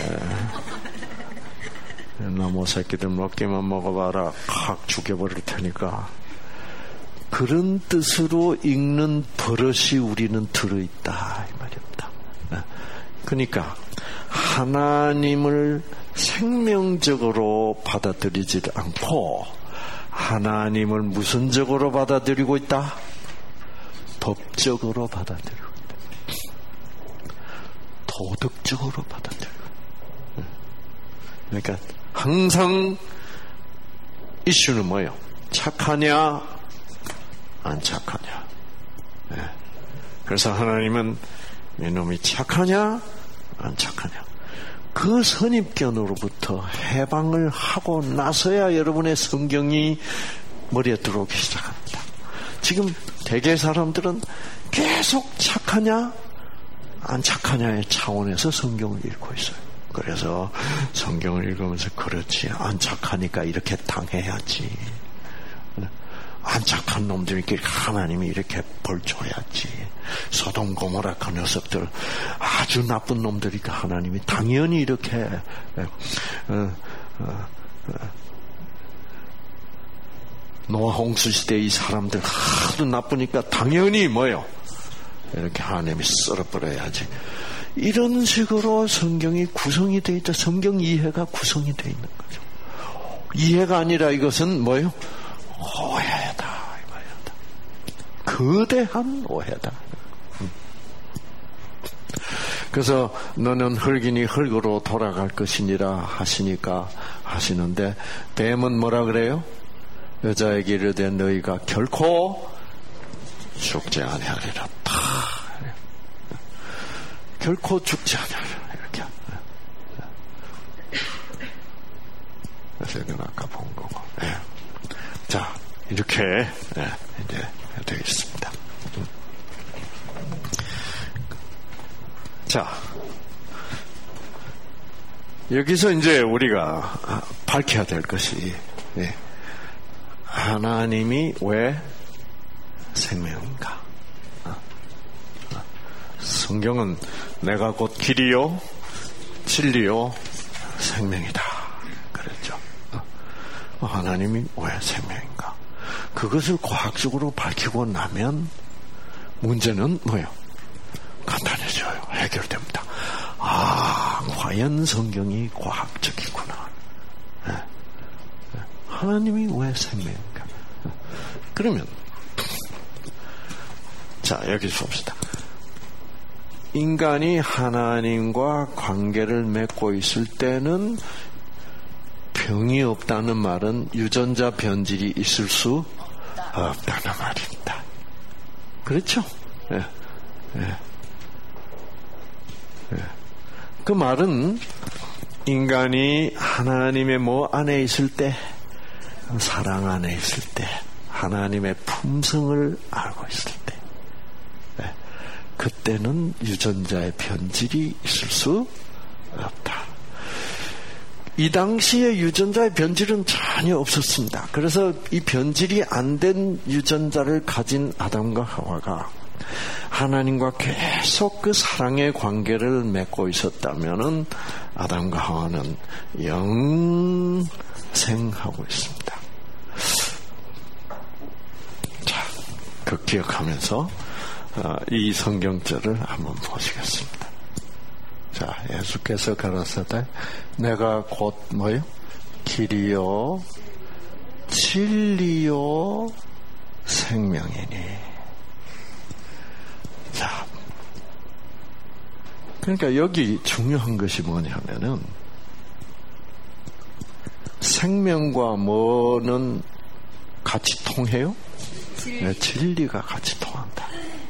나무 새끼들 먹기만 먹어봐라. 확 죽여버릴 테니까. 그런 뜻으로 읽는 버릇이 우리는 들어있다 이 말입니다. 그러니까 하나님을 생명적으로 받아들이지 않고 하나님을 무슨 적으로 받아들이고 있다? 법적으로 받아들이고 있다. 도덕적으로 받아들이고 있다. 그러니까 항상 이슈는 뭐예요? 착하냐 안 착하냐. 네. 그래서 하나님은 이놈이 착하냐 안 착하냐. 그 선입견으로부터 해방을 하고 나서야 여러분의 성경이 머리에 들어오기 시작합니다. 지금 대개 사람들은 계속 착하냐 안 착하냐의 차원에서 성경을 읽고 있어요. 그래서 성경을 읽으면서 그렇지, 안 착하니까 이렇게 당해야지, 안 착한 놈들에게 하나님이 이렇게 벌 줘야지, 소돔 고모라 그 녀석들 아주 나쁜 놈들이니까 하나님이 당연히 이렇게 어, 어, 어, 노아 홍수 시대 이 사람들 하도 나쁘니까 당연히 뭐요, 이렇게 하나님이 썰어버려야지, 이런 식으로 성경이 구성이 되어 있다. 성경 이해가 구성이 되어 있는 거죠. 이해가 아니라 이것은 뭐예요? 오해다. 이거다. 거대한 오해다. 그래서 너는 흙이니 흙으로 돌아갈 것이니라 하시니까 하시는데, 뱀은 뭐라 그래요? 여자에게 이르되 너희가 결코 죽지 아니하리라. 결코 죽지 않아요. 이렇게. 그래서 이건 아까 본 거고. 네. 자, 이렇게 네, 이제 되겠습니다. 자, 여기서 이제 우리가 밝혀야 될 것이, 네, 하나님이 왜 생명인가? 성경은 내가 곧 길이요 진리요 생명이다 그랬죠. 하나님이 왜 생명인가? 그것을 과학적으로 밝히고 나면 문제는 뭐예요? 간단해져요. 해결됩니다. 아, 과연 성경이 과학적이구나. 하나님이 왜 생명인가? 그러면 자, 여기서 봅시다. 인간이 하나님과 관계를 맺고 있을 때는 병이 없다는 말은 유전자 변질이 있을 수 없다는 말입니다. 그렇죠? 예. 예. 예. 그 말은 인간이 하나님의 뭐 안에 있을 때, 사랑 안에 있을 때, 하나님의 품성을 알고 있을 때, 그때는 유전자의 변질이 있을 수 없다. 이 당시에 유전자의 변질은 전혀 없었습니다. 그래서 이 변질이 안 된 유전자를 가진 아담과 하와가 하나님과 계속 그 사랑의 관계를 맺고 있었다면은 아담과 하와는 영생하고 있습니다. 자, 그 기억하면서 이 성경절을 한번 보시겠습니다. 자, 예수께서 가라사대 내가 곧 뭐요? 길이요 진리요 생명이니. 자, 그러니까 여기 중요한 것이 뭐냐면은 생명과 뭐는 같이 통해요? 네, 진리가 같이 통한다.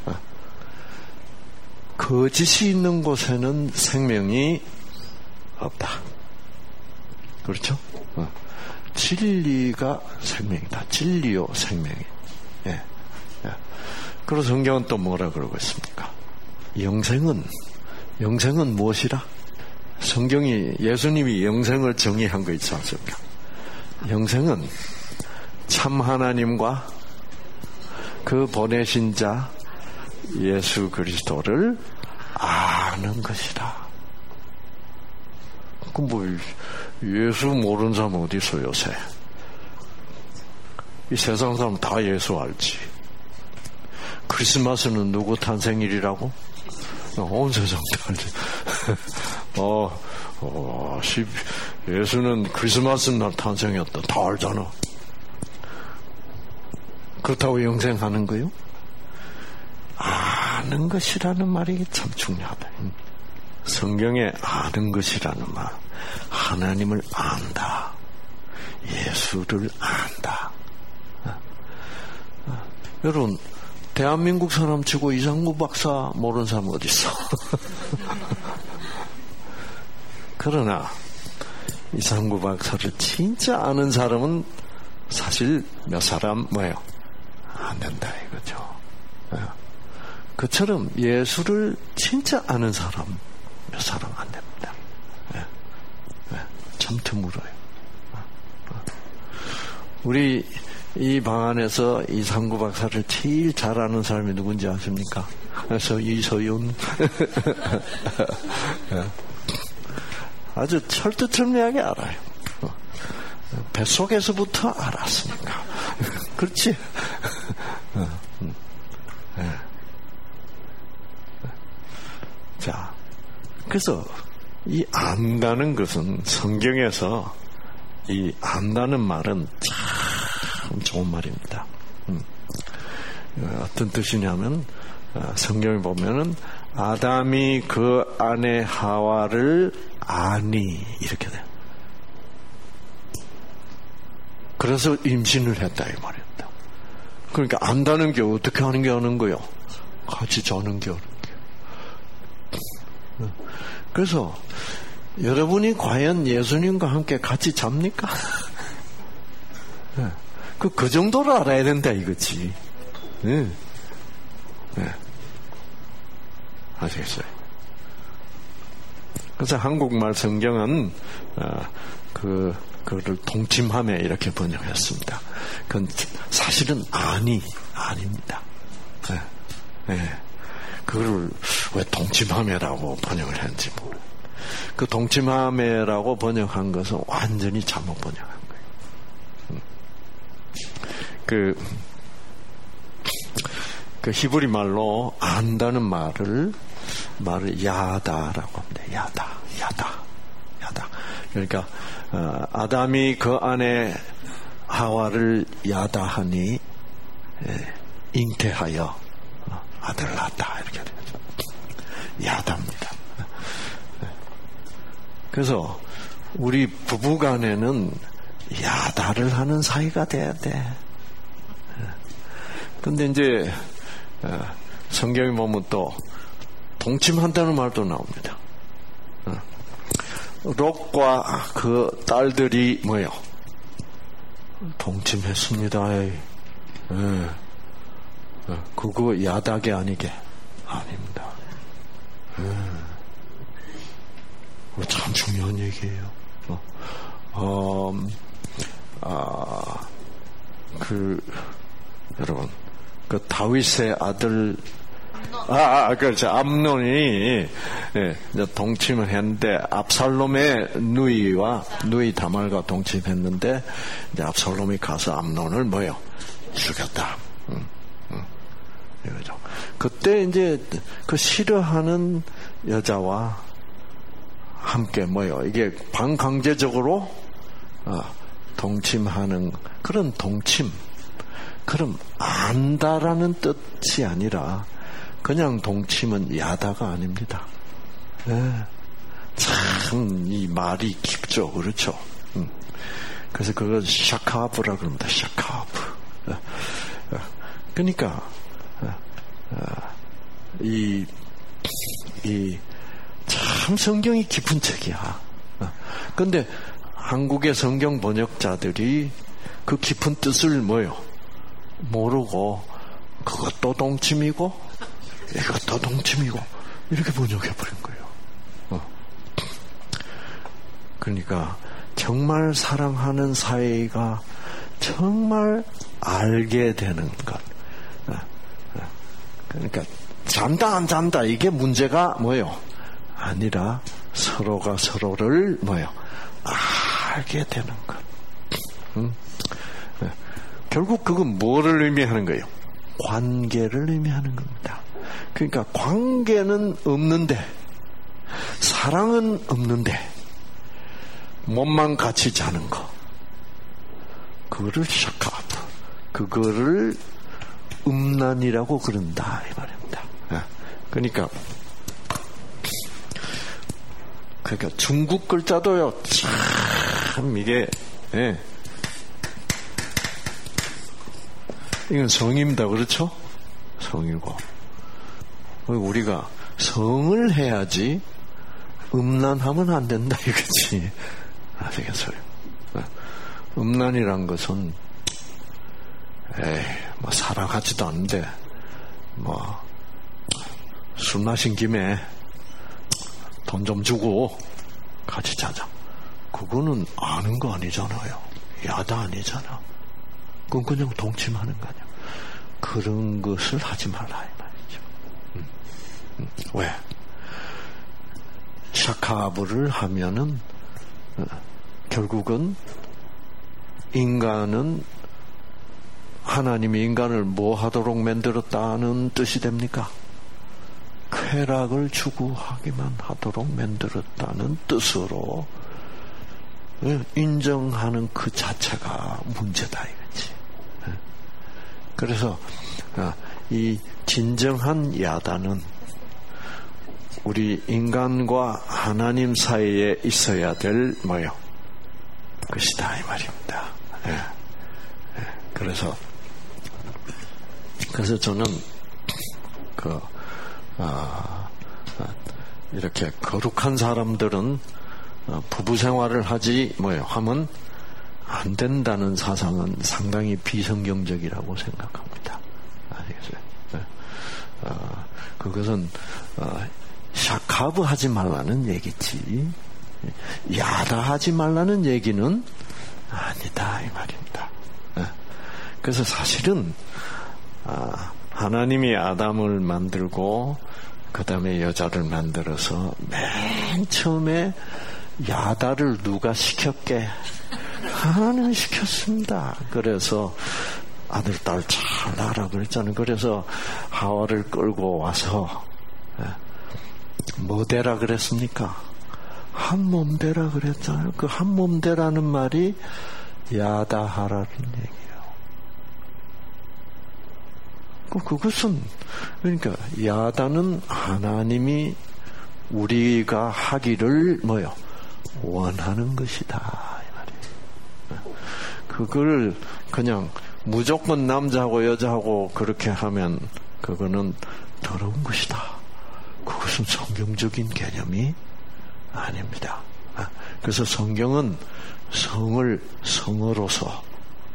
거짓이 있는 곳에는 생명이 없다. 그렇죠? 어. 진리가 생명이다. 진리요 생명이. 예. 예. 그리고 성경은 또 뭐라 그러고 있습니까? 영생은 영생은 무엇이라? 성경이, 예수님이 영생을 정의한 거 있지 않습니까? 영생은 참 하나님과 그 보내신 자 예수 그리스도를 아는 것이다. 그 뭐 예수 모르는 사람 어디 있어 요새? 이 세상 사람 다 예수 알지. 크리스마스는 누구 탄생일이라고? 온 세상 다 알지. 어, 어, 예수는 크리스마스 날 탄생이었다. 다 알잖아. 그렇다고 영생하는 거요? 아는 것이라는 말이 참 중요하다. 성경에 아는 것이라는 말, 하나님을 안다, 예수를 안다. 여러분, 대한민국 사람 치고 이상구 박사 모르는 사람 어디 있어? 그러나 이상구 박사를 진짜 아는 사람은 사실 몇 사람 뭐예요? 안 된다 이거죠. 그처럼 예수를 진짜 아는 사람 몇 사람 안 됩니다. 예. 예. 참 드물어요. 우리 이 방 안에서 이상구 박사를 제일 잘 아는 사람이 누군지 아십니까? 그래서 이서윤. 예. 아주 철두철미하게 알아요. 뱃속에서부터 알았으니까. 그렇지? 예. 자, 그래서 이 안다는 것은 성경에서 이 안다는 말은 참 좋은 말입니다. 음. 어떤 뜻이냐면 성경에 보면은 아담이 그 아내 하와를 아니 이렇게 돼요. 그래서 임신을 했다 이 말입니다. 그러니까 안다는 게 어떻게 하는 게 아는 거요? 같이 자는 게 아는 게. 그래서 여러분이 과연 예수님과 함께 같이 잡니까? 그, 그 정도로 알아야 된다 이거지. 네. 네. 아시겠어요? 그래서 한국말 성경은 어, 그 그를 동침함에 이렇게 번역했습니다. 그건 사실은 아니 아닙니다. 네. 네. 그걸 왜 동침함에라고 번역을 했는지 모르. 그 동침함에라고 번역한 것은 완전히 잘못 번역한 거예요. 그, 그 히브리 말로 안다는 말을 말을 야다라고 합니다. 야다, 야다, 야다. 그러니까 어, 아담이 그 안에 하와를 야다하니 예, 잉태하여 어, 아들을 낳았다 이렇게 되죠. 야다입니다. 그래서 우리 부부간에는 야다를 하는 사이가 돼야 돼. 근데 이제 성경에 보면 또 동침한다는 말도 나옵니다. 롯과 그 딸들이 뭐예요? 동침했습니다. 예. 그거 야닥이 아니게 아닙니다. 예. 참 중요한 얘기예요. 어, 어, 아, 그 여러분, 그 다윗의 아들, 아, 아 그렇죠. 암논이 예, 이제 동침을 했는데 압살롬의 누이와 누이 다말과 동침했는데 이제 압살롬이 가서 암논을 뭐요? 죽였다. 음, 음, 이거죠. 그때 이제 그 싫어하는 여자와 함께 뭐요? 이게 반강제적으로 어, 동침하는 그런 동침. 그럼 안다라는 뜻이 아니라 그냥 동침은 야다가 아닙니다. 네. 참 이 말이 깊죠, 그렇죠? 음. 그래서 그걸 샤카브라 그럽니다. 샤카브. 어, 어. 그러니까 어, 어, 이 이 참 성경이 깊은 책이야. 그런데 한국의 성경 번역자들이 그 깊은 뜻을 뭐요? 모르고 그것도 동침이고 이것도 동침이고 이렇게 번역해버린 거예요. 어. 그러니까 정말 사랑하는 사이가 정말 알게 되는 것. 어. 어. 그러니까 잔다 안 잔다 이게 문제가 뭐요? 아니라 서로가 서로를 뭐요? 알게 되는 것. 응? 네. 결국 그건 뭐를 의미하는 거예요? 관계를 의미하는 겁니다. 그러니까 관계는 없는데 사랑은 없는데 몸만 같이 자는 거. 그거를 샤카프. 그거를 음란이라고 그런다 이 말입니다. 네. 그러니까 그러니까 중국 글자도요, 참, 이게, 예. 이건 성입니다. 그렇죠? 성이고. 우리가 성을 해야지 음란하면 안 된다, 이거지. 아시겠어요? 음란이란 것은, 에이, 뭐, 사랑하지도 않는데, 뭐, 술 마신 김에 돈 좀 주고 같이 자자. 그거는 아는 거 아니잖아요. 야다 아니잖아. 그건 그냥 동침하는 거 아니야. 그런 것을 하지 말라 이 말이죠. 음. 음. 왜? 샤카브를 하면은 어, 결국은 인간은 하나님이 인간을 뭐 하도록 만들었다는 뜻이 됩니까? 쾌락을 추구하기만 하도록 만들었다는 뜻으로 인정하는 그 자체가 문제다 이거지. 그래서 이 진정한 야단은 우리 인간과 하나님 사이에 있어야 될 뭐요? 것이다 이 말입니다. 그래서 그래서 저는 그 아, 이렇게 거룩한 사람들은 부부 생활을 하지 뭐요 하면 안 된다는 사상은 상당히 비성경적이라고 생각합니다. 아시겠어요? 네. 어, 그것은 어, 샤카브 하지 말라는 얘기지 야다 하지 말라는 얘기는 아니다 이 말입니다. 네. 그래서 사실은 아, 하나님이 아담을 만들고 그 다음에 여자를 만들어서 맨 처음에 야다를 누가 시켰게? 하나님이 시켰습니다. 그래서 아들, 딸 잘 낳으라 그랬잖아요. 그래서 하와를 끌고 와서 뭐 되라 그랬습니까? 한 몸 되라 그랬잖아요. 그 한 몸 되라는 말이 야다하라는 얘기예요. 그것은 그러니까 야다는 하나님이 우리가 하기를 뭐요? 원하는 것이다 이 말이에요. 그걸 그냥 무조건 남자하고 여자하고 그렇게 하면 그거는 더러운 것이다. 그것은 성경적인 개념이 아닙니다. 그래서 성경은 성을 성으로서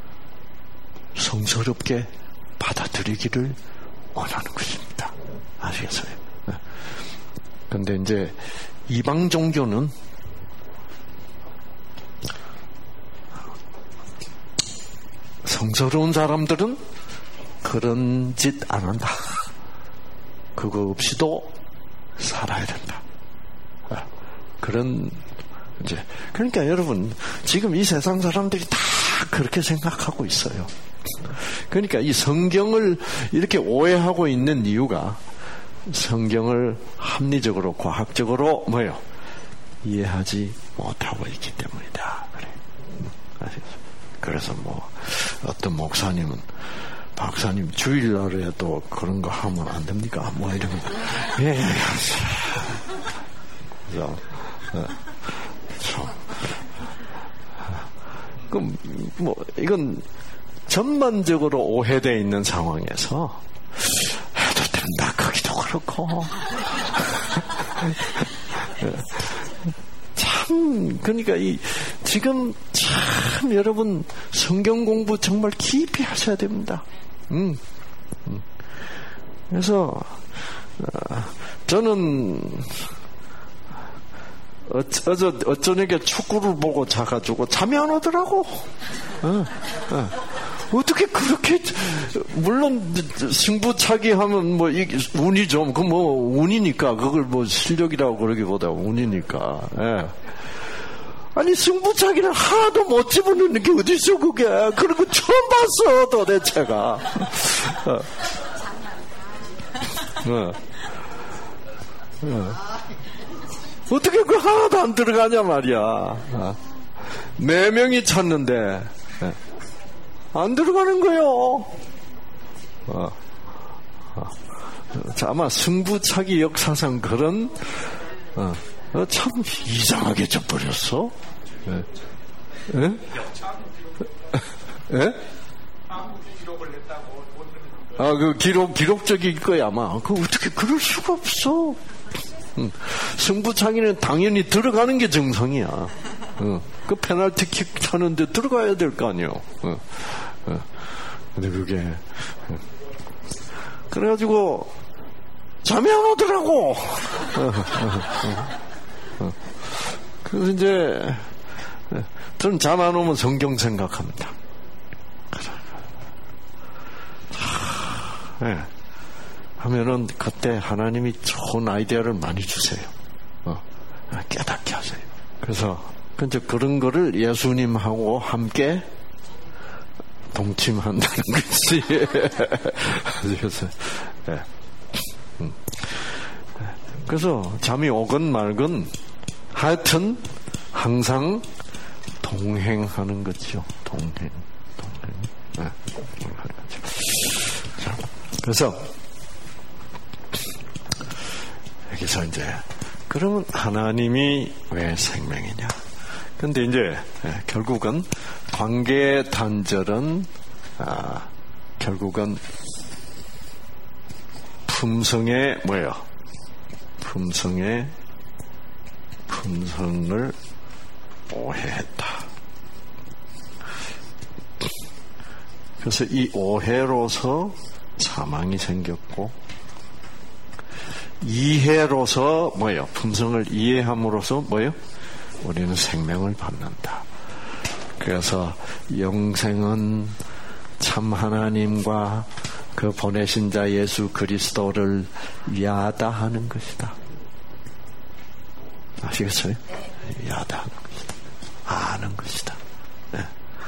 성스럽게 받아들이기를 원하는 것입니다. 아시겠어요? 그런데 이제 이방 종교는 성스러운 사람들은 그런 짓 안 한다. 그거 없이도 살아야 된다. 그런 이제 그러니까 여러분 지금 이 세상 사람들이 다 그렇게 생각하고 있어요. 그러니까 이 성경을 이렇게 오해하고 있는 이유가 성경을 합리적으로 과학적으로 뭐요 이해하지 못하고 있기 때문이다. 그래. 그래서 뭐 어떤 목사님은 박사님 주일날에도 그런 거 하면 안 됩니까? 뭐 이런 거. 예. 그래서 참. 그럼 뭐 이건 전반적으로 오해되어 있는 상황에서 해도 된다. 거기도 그렇고. 참 그러니까 이 지금 참 여러분 성경 공부 정말 깊이 하셔야 됩니다. 음. 음. 그래서 어, 저는 어쩌, 어쩌, 어쩌니까 축구를 보고 자가지고 잠이 안 오더라고. 어, 어. 어떻게 그렇게, 물론, 승부차기 하면 뭐, 이, 운이 좀, 그 뭐, 운이니까, 그걸 뭐, 실력이라고 그러기보다 운이니까, 예. 아니, 승부차기를 하나도 못 집어넣는 게 어딨어, 그게. 그런 거 처음 봤어, 도대체가. 어. 어. 어. 어떻게 그 하나도 안 들어가냐 말이야. 어. 네 명이 찼는데, 예. 안 들어가는 거요. 어. 어. 자, 아마 승부차기 역사상 그런 어. 어, 참 이상하게 져버렸어. 예? 예? 예? 아, 그 기록 기록적일 거야 아마. 그 어떻게 그럴 수가 없어. 응. 승부차기는 당연히 들어가는 게 정상이야. 응. 그 페널티킥 차는데 들어가야 될 거 아니요. 응. 응. 근데 그게 응. 그래가지고 잠이 안 오더라고. 그래서 이제 저는 잠 안 오면 성경 생각합니다. 네. 하면은 그때 하나님이 좋은 아이디어를 많이 주세요. 어, 깨닫게 하세요. 그래서 이제 그런 거를 예수님하고 함께 동침한다는 거지. 그래서, 네. 음. 그래서 잠이 오건 말건 하여튼 항상 동행하는 거죠. 동행, 동행, 네. 동행하는 거죠. 자, 그래서 여기서 이제 그러면 하나님이 왜 생명이냐? 근데 이제 예, 결국은 관계의 단절은 아, 결국은 품성의 뭐예요? 품성의 품성을 오해했다. 그래서 이 오해로서 사망이 생겼고, 이해로서 뭐예요? 품성을 이해함으로써 뭐예요? 우리는 생명을 받는다. 그래서 영생은 참 하나님과 그 보내신 자 예수 그리스도를 위하다 하는 것이다. 아시겠어요? 위하다 하는 것이다. 아는 것이다. 네.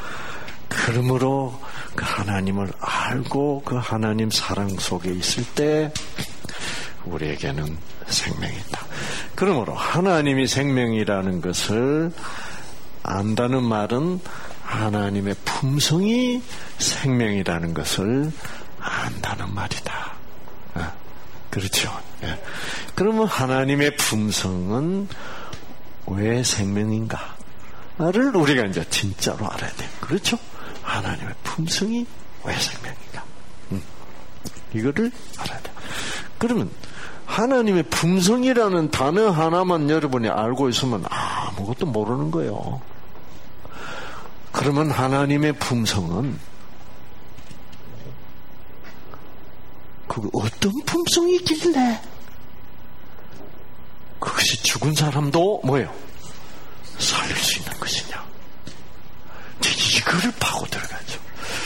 그러므로 그 하나님을 알고 그 하나님 사랑 속에 있을 때 우리에게는 생명이 있다. 그러므로 하나님이 생명이라는 것을 안다는 말은 하나님의 품성이 생명이라는 것을 안다는 말이다. 아, 그렇죠. 예. 그러면 하나님의 품성은 왜 생명인가를 우리가 이제 진짜로 알아야 돼. 그렇죠? 하나님의 품성이 왜 생명인가? 음. 이거를 알아야 돼. 그러면 하나님의 품성이라는 단어 하나만 여러분이 알고 있으면 아무것도 모르는 거예요. 그러면 하나님의 품성은 그 어떤 품성이 있길래 그것이 죽은 사람도 뭐예요? 살릴 수 있는 것이냐? 이거를 파고 들어가죠.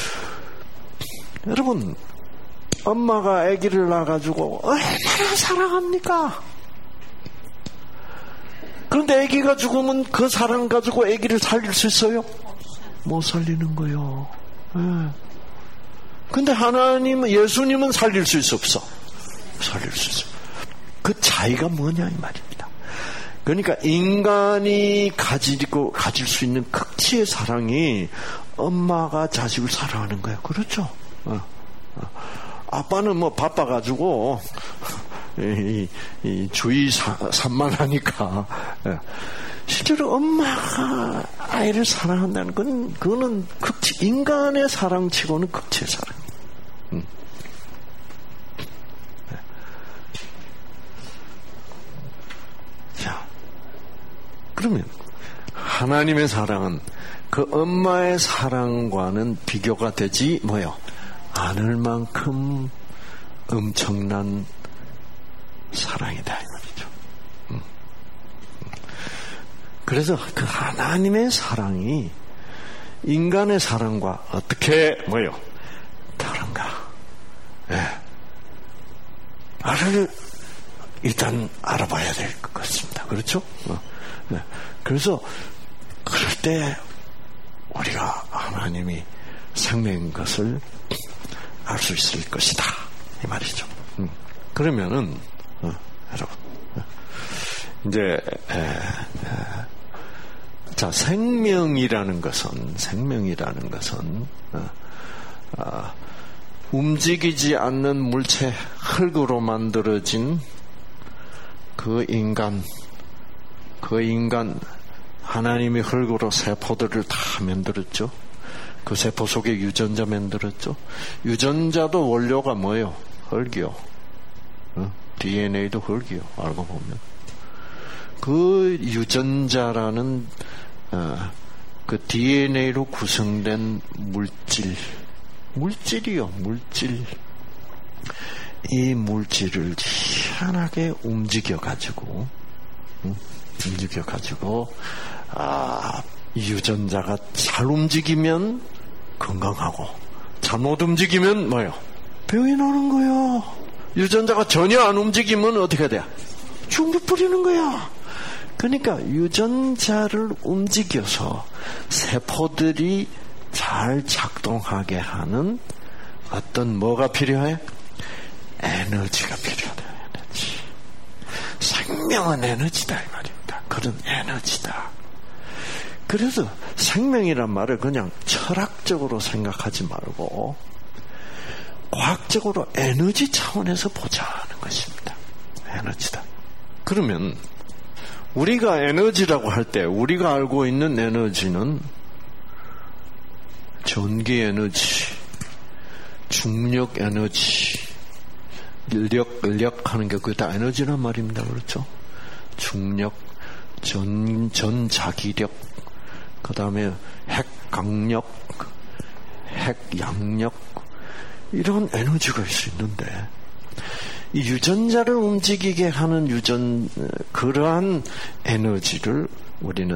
여러분, 엄마가 아기를 낳아가지고 얼마나 사랑합니까? 그런데 아기가 죽으면 그 사랑 가지고 아기를 살릴 수 있어요? 못 살리는 거예요. 네. 근데 하나님은, 예수님은 살릴 수 있어, 없어? 살릴 수 있어. 그 차이가 뭐냐 이 말입니다. 그러니까 인간이 가지고 가질 수 있는 극치의 사랑이 엄마가 자식을 사랑하는 거예요. 그렇죠? 어. 어. 아빠는 뭐 바빠가지고 이, 이 주의 사, 산만하니까. 예. 실제로 엄마가 아이를 사랑한다는 건 그거는 극치, 인간의 사랑치고는 극치의 사랑. 음. 예. 자, 그러면 하나님의 사랑은 그 엄마의 사랑과는 비교가 되지 뭐요? 않을 만큼 엄청난 사랑이다 이 말이죠. 음. 그래서 그 하나님의 사랑이 인간의 사랑과 어떻게 뭐요? 다른가? 예. 알을 일단 알아봐야 될 것 같습니다. 그렇죠? 어. 네. 그래서 그럴 때 우리가 하나님이 생명인 것을 알 수 있을 것이다 이 말이죠. 음. 그러면은 어, 여러분 어. 이제 에, 에, 자 생명이라는 것은 생명이라는 것은 어, 어, 움직이지 않는 물체 흙으로 만들어진 그 인간 그 인간 하나님이 흙으로 세포들을 다 만들었죠. 그 세포 속에 유전자 만들었죠. 유전자도 원료가 뭐예요? 흙이요. 어? 디엔에이도 흙이요. 알고 보면 그 유전자라는 어, 그 디엔에이로 구성된 물질, 물질이요, 물질. 이 물질을 희한하게 움직여가지고, 응? 움직여가지고, 아, 유전자가 잘 움직이면 건강하고, 잘못 움직이면 뭐요? 병이 나는 거야. 유전자가 전혀 안 움직이면 어떻게 돼? 죽여 뿌리는 거야. 그러니까 유전자를 움직여서 세포들이 잘 작동하게 하는 어떤 뭐가 필요해? 에너지가 필요하다. 에너지. 생명은 에너지다 이 말입니다. 그런 에너지다. 그래서 생명이란 말을 그냥 철학적으로 생각하지 말고 과학적으로 에너지 차원에서 보자는 것입니다. 에너지다. 그러면 우리가 에너지라고 할 때 우리가 알고 있는 에너지는 전기 에너지, 중력 에너지, 인력, 인력 하는 게 그게 다 에너지란 말입니다. 그렇죠? 중력, 전, 전자기력, 그 다음에 핵 강력, 핵 양력, 이런 에너지가 있을 수 있는데, 이 유전자를 움직이게 하는 유전, 그러한 에너지를 우리는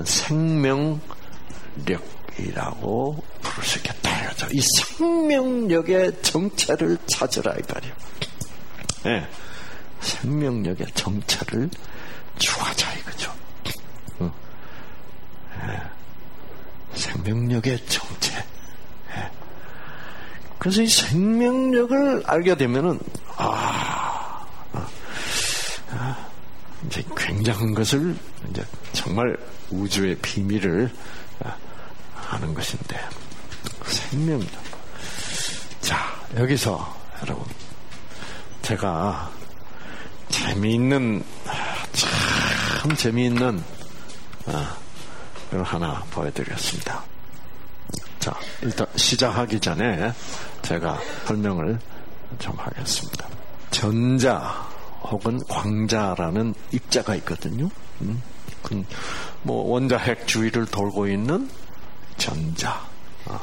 생명력이라고 부를 수 있겠다. 이 생명력의 정체를 찾으라 이 말이에요. 네. 생명력의 정체를 추구하자 이거죠. 어. 네. 생명력의 정체. 네. 그래서 이 생명력을 알게 되면은 아, 아, 아 이제 굉장한 것을 이제 정말 우주의 비밀을 아, 하는 것인데 생명력. 자 여기서 여러분 제가 재미있는 참 재미있는 아, 걸 하나 보여드렸습니다. 자 일단 시작하기 전에 제가 설명을 좀 하겠습니다. 전자 혹은 광자라는 입자가 있거든요. 음, 그 뭐 원자핵 주위를 돌고 있는 전자. 어.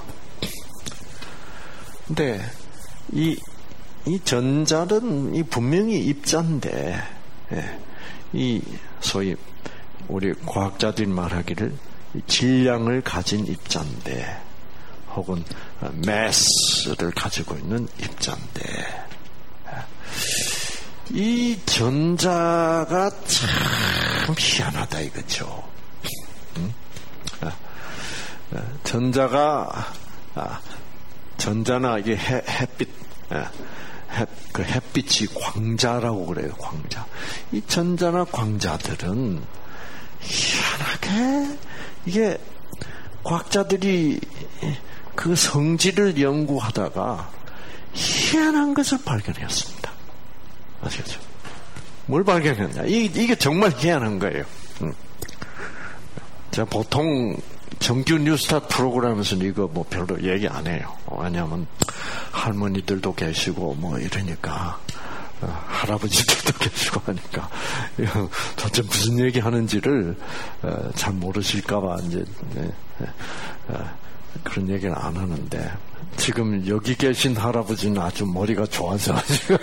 근데 이, 이 전자는 이 분명히 입자인데, 예, 이 소위 우리 과학자들이 말하기를 질량을 가진 입자인데, 혹은 매스를 가지고 있는 입자인데, 이 전자가 참 희한하다 이거죠. 응? 전자가 아, 전자나 이게 해, 햇빛, 해, 그 햇빛이 광자라고 그래요. 광자. 이 전자나 광자들은 희한하게 이게 과학자들이 그 성질을 연구하다가 희한한 것을 발견했습니다. 아시겠죠? 뭘 발견했냐? 이, 이게 정말 희한한 거예요. 음. 제가 보통 정규 뉴스타트 프로그램에서는 이거 뭐 별로 얘기 안 해요. 왜냐하면 할머니들도 계시고 뭐 이러니까 어, 할아버지들도 계시고 하니까 도대체 무슨 얘기 하는지를 어, 잘 모르실까봐 이제 네, 어, 그런 얘기는 안 하는데 지금 여기 계신 할아버지는 아주 머리가 좋아서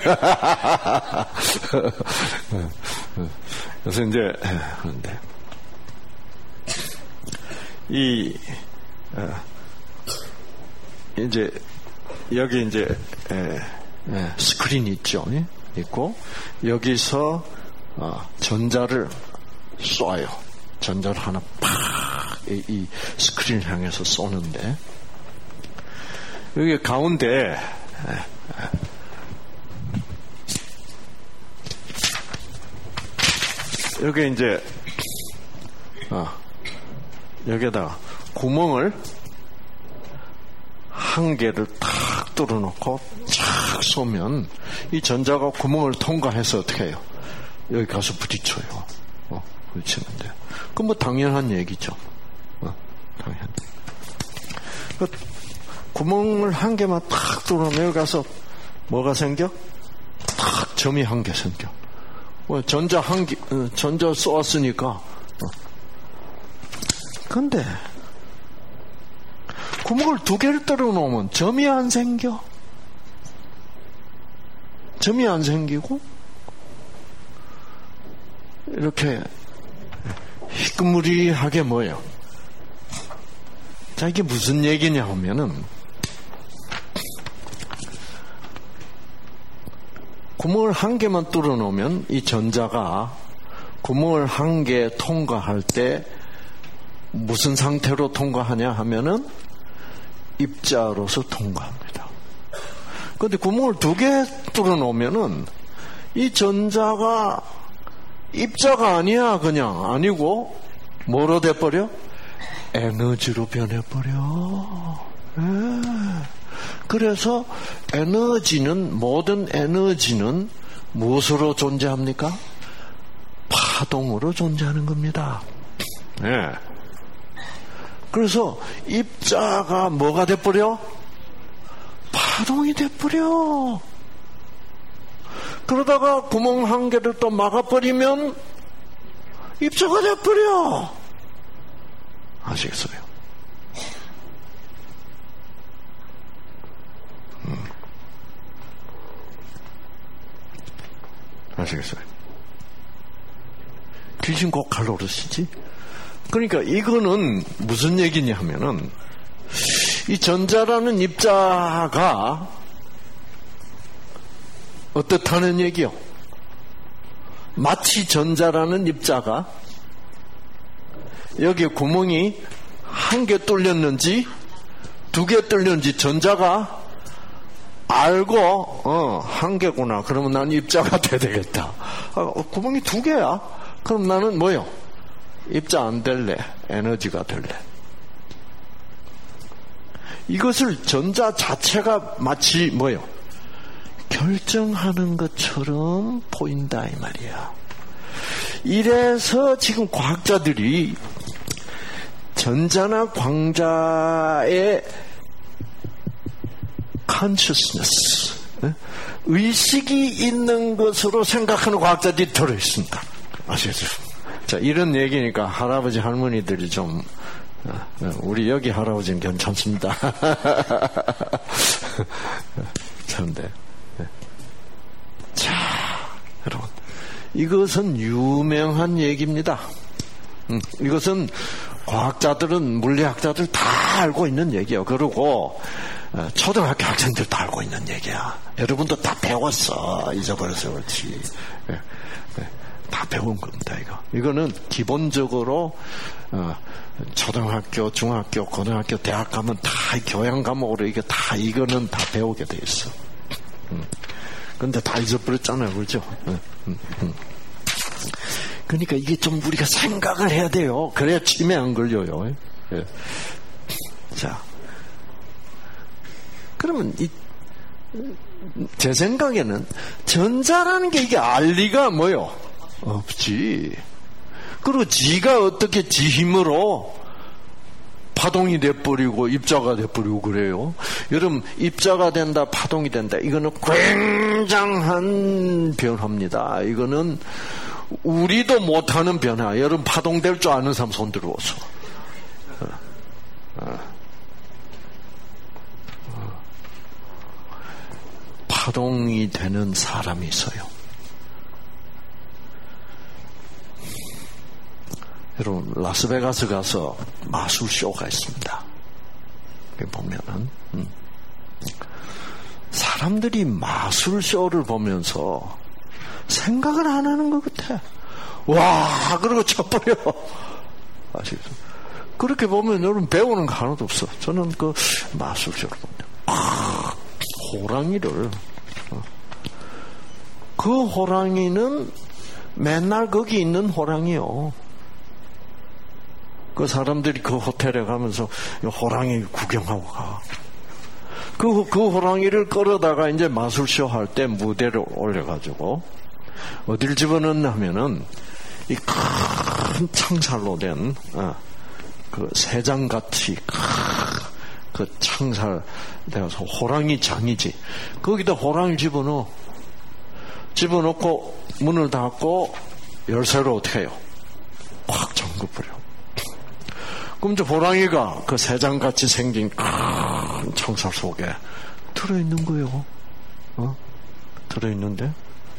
그래서 이제 하는데 이 어, 이제 여기 이제 에, 에, 스크린 있죠, 예? 있고 여기서 어, 전자를 쏴요. 전자를 하나 팍 이, 이 스크린을 향해서 쏘는데 여기 가운데 에, 에, 여기 이제 어, 여기에다가 구멍을 한 개를 탁 뚫어놓고 쫙 쏘면 이 전자가 구멍을 통과해서 어떻게 해요? 여기 가서 부딪혀요. 어, 부딪히는데. 그건 뭐 당연한 얘기죠. 어, 당연. 그 구멍을 한 개만 탁 뚫어놓으면 여기 가서 뭐가 생겨? 탁 점이 한 개 생겨. 어, 전자 한 개, 어, 전자 쏘았으니까. 어. 근데 구멍을 두 개를 뚫어 놓으면 점이 안 생겨. 점이 안 생기고 이렇게 희끄무리하게 뭐예요? 자, 이게 무슨 얘기냐 하면은 구멍을 한 개만 뚫어 놓으면 이 전자가 구멍을 한 개 통과할 때 무슨 상태로 통과하냐 하면은 입자로서 통과합니다. 그런데 구멍을 두 개 뚫어 놓으면은 이 전자가 입자가 아니야. 그냥 아니고 뭐로 돼버려? 에너지로 변해버려. 네. 그래서 에너지는, 모든 에너지는 무엇으로 존재합니까? 파동으로 존재하는 겁니다. 네. 그래서 입자가 뭐가 돼버려? 파동이 돼버려. 그러다가 구멍 한 개를 또 막아버리면 입자가 돼버려. 아시겠어요? 음. 아시겠어요? 귀신 꼭 칼로 그러시지? 그러니까 이거는 무슨 얘기냐 하면은 이 전자라는 입자가 어떻다는 얘기요? 마치 전자라는 입자가 여기 구멍이 한 개 뚫렸는지 두 개 뚫렸는지 전자가 알고 어, 한 개구나. 그러면 난 입자가 돼야 되겠다. 아, 구멍이 두 개야? 그럼 나는 뭐요? 입자 안 될래. 에너지가 될래. 이것을 전자 자체가 마치 뭐요? 결정하는 것처럼 보인다 이 말이야. 이래서 지금 과학자들이 전자나 광자의 consciousness, 의식이 있는 것으로 생각하는 과학자들이 들어있습니다. 아시겠죠? 자, 이런 얘기니까 할아버지 할머니들이 좀, 우리 여기 할아버지는 괜찮습니다. 참데. 자, 여러분, 이것은 유명한 얘기입니다. 음, 이것은 과학자들은, 물리학자들 다 알고 있는 얘기예요. 그리고 초등학교 학생들 다 알고 있는 얘기야. 여러분도 다 배웠어. 잊어버려서 그렇지. 예, 예, 다 배운 겁니다. 이거. 이거는 기본적으로 어, 초등학교, 중학교, 고등학교, 대학 가면 다 교양 과목으로 이게 다 이거는 다 배우게 돼 있어. 음. 근데 다 잊어버렸잖아요. 그렇죠? 음, 음, 음. 그러니까 이게 좀 우리가 생각을 해야 돼요. 그래야 치매 안 걸려요. 예. 자, 그러면 이, 제 생각에는 전자라는 게 이게 알 리가 뭐요? 없지. 그리고 지가 어떻게 지 힘으로 파동이 돼버리고 입자가 돼버리고 그래요. 여러분, 입자가 된다, 파동이 된다. 이거는 굉장한 변화입니다. 이거는 우리도 못하는 변화. 여러분, 파동될 줄 아는 사람 손 들어오소. 어. 어. 어. 파동이 되는 사람이 있어요. 여러분, 라스베가스 가서 마술쇼가 있습니다. 보면은 음. 사람들이 마술쇼를 보면서 생각을 안 하는 것 같아. 와, 그러고 쳐버려. 아시겠죠? 그렇게 보면 여러분 배우는 거 하나도 없어. 저는 그 마술쇼를 보면 아, 호랑이를 어. 그 호랑이는 맨날 거기 있는 호랑이요. 그 사람들이 그 호텔에 가면서 호랑이 구경하고 가. 그, 그 호랑이를 끌어다가 이제 마술쇼 할 때 무대를 올려가지고 어딜 집어넣나 하면은 이 큰 창살로 된, 어, 그 새장같이 그 창살 되어서 호랑이 장이지. 거기다 호랑이 집어넣어. 집어넣고 문을 닫고 열쇠로 어떻게 해요? 확 잠궈버려. 그럼 이제 호랑이가 그 새장같이 생긴 큰 창살 속에 들어있는 거예요. 어? 들어있는데.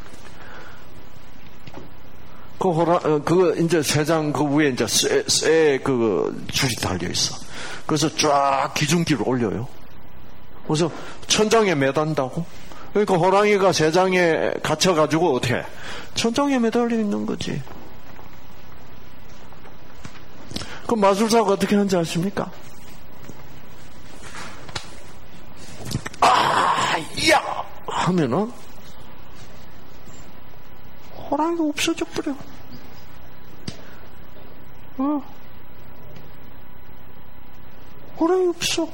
그 호라, 그, 이제 세장 그 위에 이제 쇠, 쇠, 그, 줄이 달려있어. 그래서 쫙 기중기를 올려요. 그래서 천장에 매단다고? 그러니까 호랑이가 세장에 갇혀가지고 어떻게? 천장에 매달려 있는 거지. 그 마술사가 어떻게 하는지 아십니까? 아, 야! 하면은, 호랑이가 없어져 버려. 어. 호랑이 없어.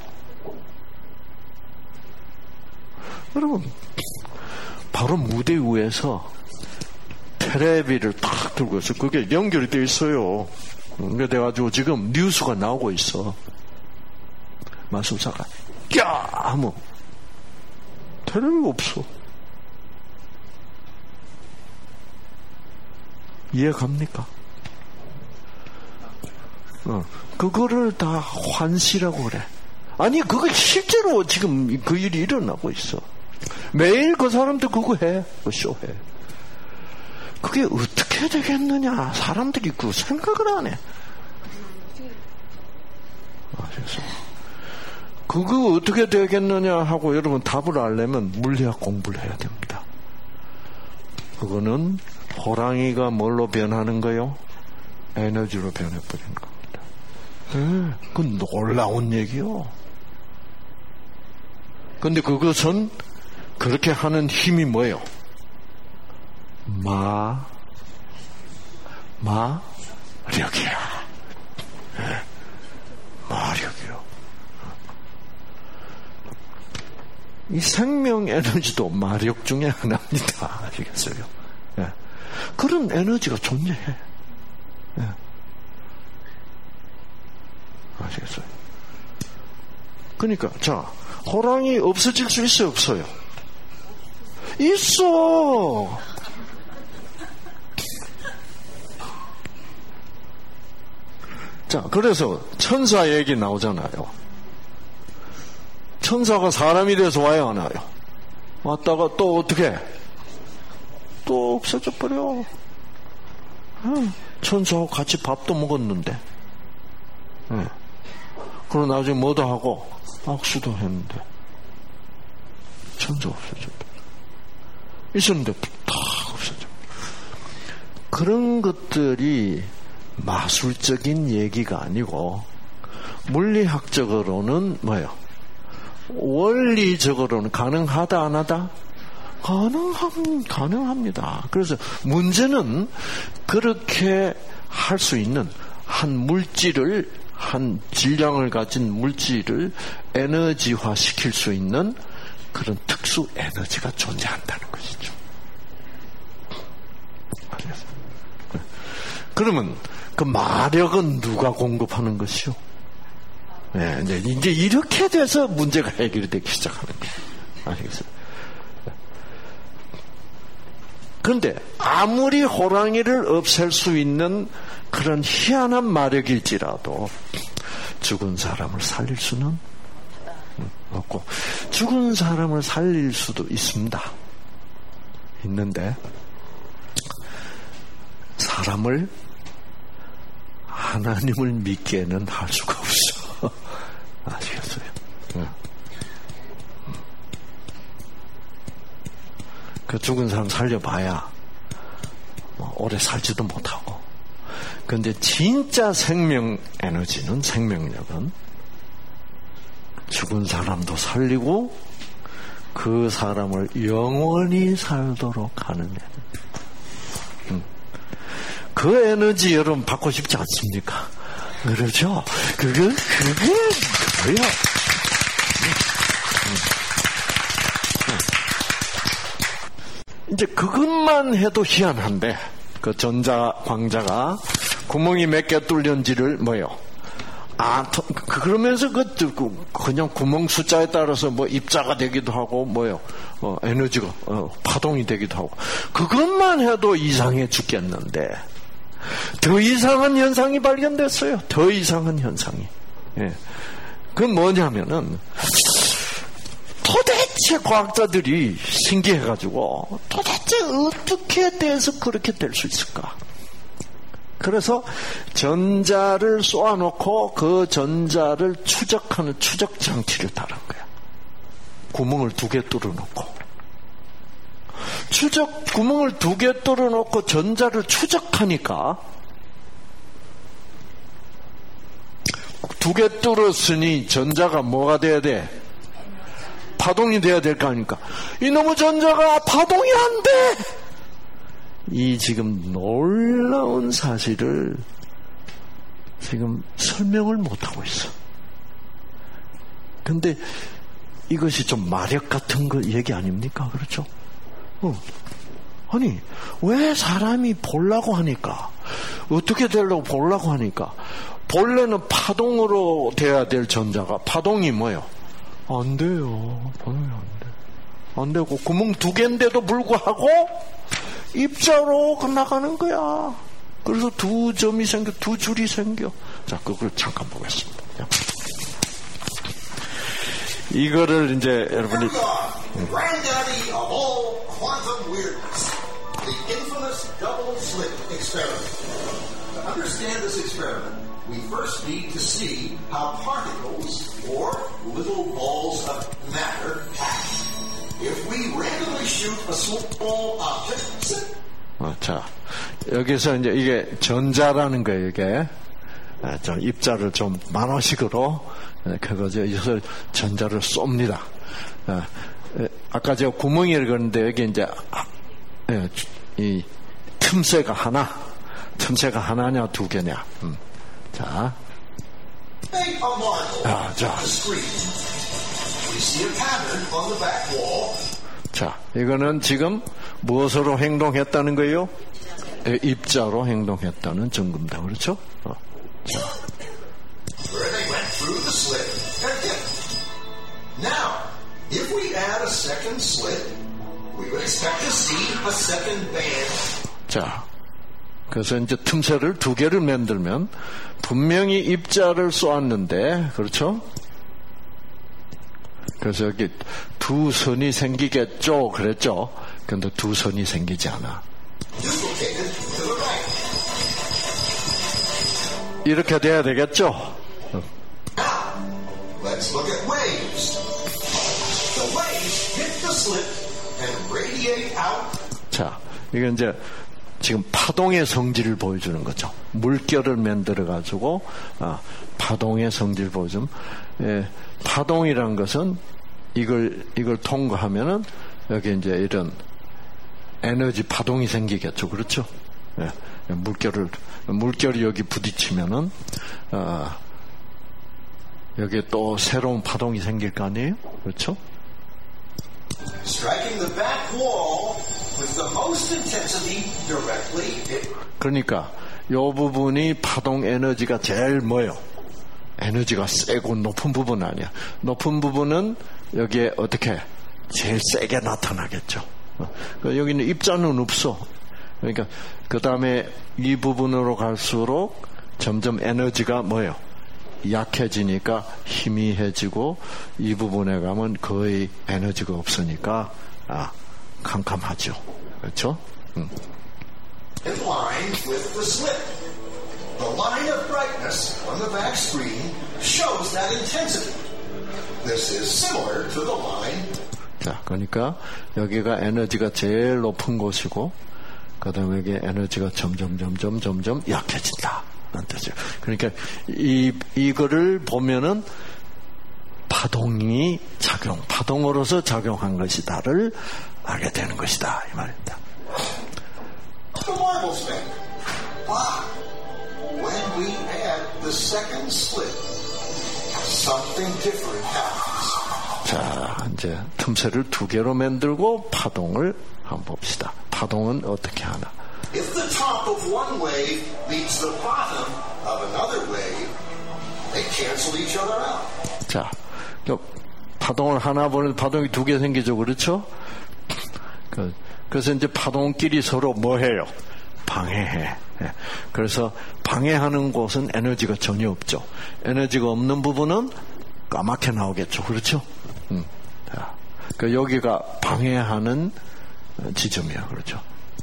여러분, 바로 무대 위에서 테레비를 딱 들고 있어. 그게 연결이 돼 있어요. 그게 돼가지고 지금 뉴스가 나오고 있어. 마술사가 야! 하면 테레비가 없어. 이해 갑니까? 어, 그거를 다 환시라고 그래. 아니, 그거 실제로 지금 그 일이 일어나고 있어. 매일 그 사람들 그거 해. 그 쇼 해. 그게 어떻게 되겠느냐. 사람들이 그 생각을 안 해. 아셨어? 그거 어떻게 되겠느냐 하고 여러분 답을 알려면 물리학 공부를 해야 됩니다. 그거는 호랑이가 뭘로 변하는 거요? 에너지로 변해버리는 겁니다. 네, 그건 놀라운 얘기요. 근데 그것은 그렇게 하는 힘이 뭐예요? 마, 마력이야. 네, 마력이요. 이 생명 에너지도 마력 중에 하나입니다. 아시겠어요? 네. 그런 에너지가 존재해. 네. 아시겠어요? 그러니까 자, 호랑이 없어질 수 있어요, 없어요? 있어. 자, 그래서 천사 얘기 나오잖아요. 천사가 사람이 돼서 와야 하나요? 왔다가 또 어떻게? 또 없어져 버려. 천사하고 같이 밥도 먹었는데. 그리고 나중에 뭐도 하고 악수도 했는데 천사 없어져 버려. 있었는데 다 없어져 버려. 그런 것들이 마술적인 얘기가 아니고 물리학적으로는 뭐예요? 원리적으로는 가능하다 안 하다? 가능함, 가능합니다. 그래서 문제는 그렇게 할 수 있는 한 물질을, 한 질량을 가진 물질을 에너지화 시킬 수 있는 그런 특수 에너지가 존재한다는 것이죠. 그러면 그 마력은 누가 공급하는 것이요? 네, 이제, 이제 이렇게 돼서 문제가 해결되기 시작하는 거예요. 아시겠어요? 그런데 아무리 호랑이를 없앨 수 있는 그런 희한한 마력일지라도 죽은 사람을 살릴 수는 없고, 죽은 사람을 살릴 수도 있습니다. 있는데 사람을 하나님을 믿기에는 할 수가 없어. 아시겠어요? 응. 그 죽은 사람 살려봐야 뭐 오래 살지도 못하고. 그런데 진짜 생명 에너지는, 생명력은 죽은 사람도 살리고 그 사람을 영원히 살도록 하는 에너지. 응. 그 에너지 여러분 받고 싶지 않습니까? 그렇죠? 그게, 그게, 그거야. 이제 그것만 해도 희한한데, 그 전자 광자가 구멍이 몇 개 뚫렸는지를 뭐요? 아, 그러면서 그, 그냥 구멍 숫자에 따라서 뭐 입자가 되기도 하고, 뭐요? 어, 에너지가, 어, 파동이 되기도 하고. 그것만 해도 이상해 죽겠는데, 더 이상한 현상이 발견됐어요. 더 이상한 현상이. 예. 그건 뭐냐면은, 도대체 과학자들이 신기해가지고 도대체 어떻게 돼서 그렇게 될 수 있을까? 그래서 전자를 쏘아놓고 그 전자를 추적하는 추적 장치를 달은 거야. 구멍을 두 개 뚫어놓고 추적 구멍을 두 개 뚫어놓고 전자를 추적하니까 두 개 뚫었으니 전자가 뭐가 돼야 돼? 파동이 돼야 될 거 아닙니까? 이놈의 전자가 파동이 안 돼! 이 지금 놀라운 사실을 지금 설명을 못하고 있어. 근데 이것이 좀 마력 같은 거 얘기 아닙니까? 그렇죠? 어. 아니, 왜 사람이 보려고 하니까, 어떻게 되려고 보려고 하니까, 본래는 파동으로 돼야 될 전자가, 파동이 뭐예요? 안 돼요. 파동이 안 돼. 안 되고, 구멍 두 개인데도 불구하고, 입자로 나가는 거야. 그래서 두 점이 생겨, 두 줄이 생겨. 자, 그걸 잠깐 보겠습니다. 이거를 이제 여러분이 Granddaddy of all quantum weirdness, the infamous double slit experiment. To understand this experiment, we first need to see how particles, or little balls of matter, act. If we randomly shoot a small object, 어, 자, 여기서 이제 이게 전자라는 거예요, 이게. 아, 좀 입자를 좀 만화식으로, 그거죠. 이것을 전자를 쏩니다. 아, 아까 제가 구멍이를 그렸는데, 여기 이제, 아, 예, 이 틈새가 하나, 틈새가 하나냐, 두 개냐. 음. 자. 아, 자. 자, 이거는 지금 무엇으로 행동했다는 거예요? 입자로 행동했다는 증거입니다. 그렇죠? 어. 자. 자, 그래서 이제 틈새를 두 개를 만들면 분명히 입자를 쏘았는데, 그렇죠? 그래서 여기 두 선이 생기겠죠? 그랬죠? 근데 두 선이 생기지 않아. 이렇게 돼야 되겠죠? Let's look at waves. The waves hit the slit and radiate out. 자, 이건 이제 지금 파동의 성질을 보여주는 거죠. 물결을 만들어 가지고 아, 파동의 성질을 보여주면, 예, 파동이란 것은 이걸 이걸 통과하면은 여기 이제 이런 에너지 파동이 생기겠죠, 그렇죠? 예, 물결을 물결이 여기 부딪히면은 아, 여기 또 새로운 파동이 생길 거 아니에요, 그렇죠? Striking the back wall with the most intensity directly. 그러니까 이 부분이 파동 에너지가 제일 뭐예요? 에너지가 세고 높은 부분 아니야. 높은 부분은 여기에 어떻게 제일 세게 나타나겠죠. 여기는 입자는 없어. 그러니까 그 다음에 이 부분으로 갈수록 점점 에너지가 뭐예요? 약해지니까 희미해지고, 이 부분에 가면 거의 에너지가 없으니까 아, 캄캄하죠. 그렇죠? 음. In line with the slit. The line of brightness on the back screen shows that intensity. This is similar to the line. 자, 그러니까 여기가 에너지가 제일 높은 곳이고, 그 다음에 여기 에너지가 점점 점점 점점 약해진다. 뜻이에요. 그러니까 이 이거를 보면은 파동이 작용, 파동으로서 작용한 것이다를 알게 되는 것이다, 이 말입니다. The marbles make. But when we add the second slit, something different happens. 자, 이제 틈새를 두 개로 만들고 파동을 한번 봅시다. 파동은 어떻게 하나? If the top of one wave meets the bottom of another wave, they cancel each other out. 자, 파동을 하나 보는 파동이 두 개 생기죠, 그렇죠? 그, 그래서 이제 파동끼리 서로 뭐 해요? 방해해. 그래서 방해하는 곳은 에너지가 전혀 없죠. 에너지가 없는 부분은 까맣게 나오겠죠, 그렇죠? 음. 자, 그 여기가 방해하는 지점이야, 그렇죠?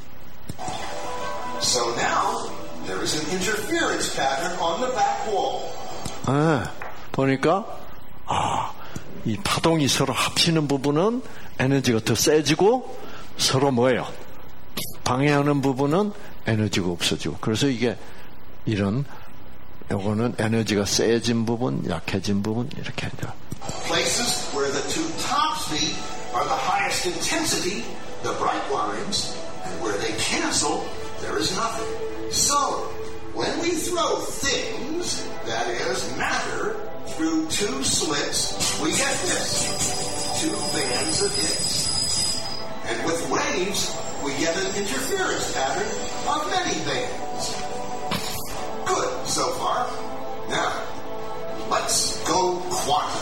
So now there is an interference pattern on the back wall. 네, 보니까 아, 이 파동이 서로 합치는 부분은 에너지가 더 세지고 서로 뭐예요? 방해하는 부분은 에너지가 없어지고. 그래서 이게 이런 요거는 에너지가 세진 부분, 약해진 부분 이렇게 하죠. Places where the two tops meet are the highest intensity, the bright lines, and where they cancel, there is nothing. So, when we throw things, that is matter, through two slits, we get this, two bands of Higgs. And with waves, we get an interference pattern of many bands. Good so far. Now, let's go quantum.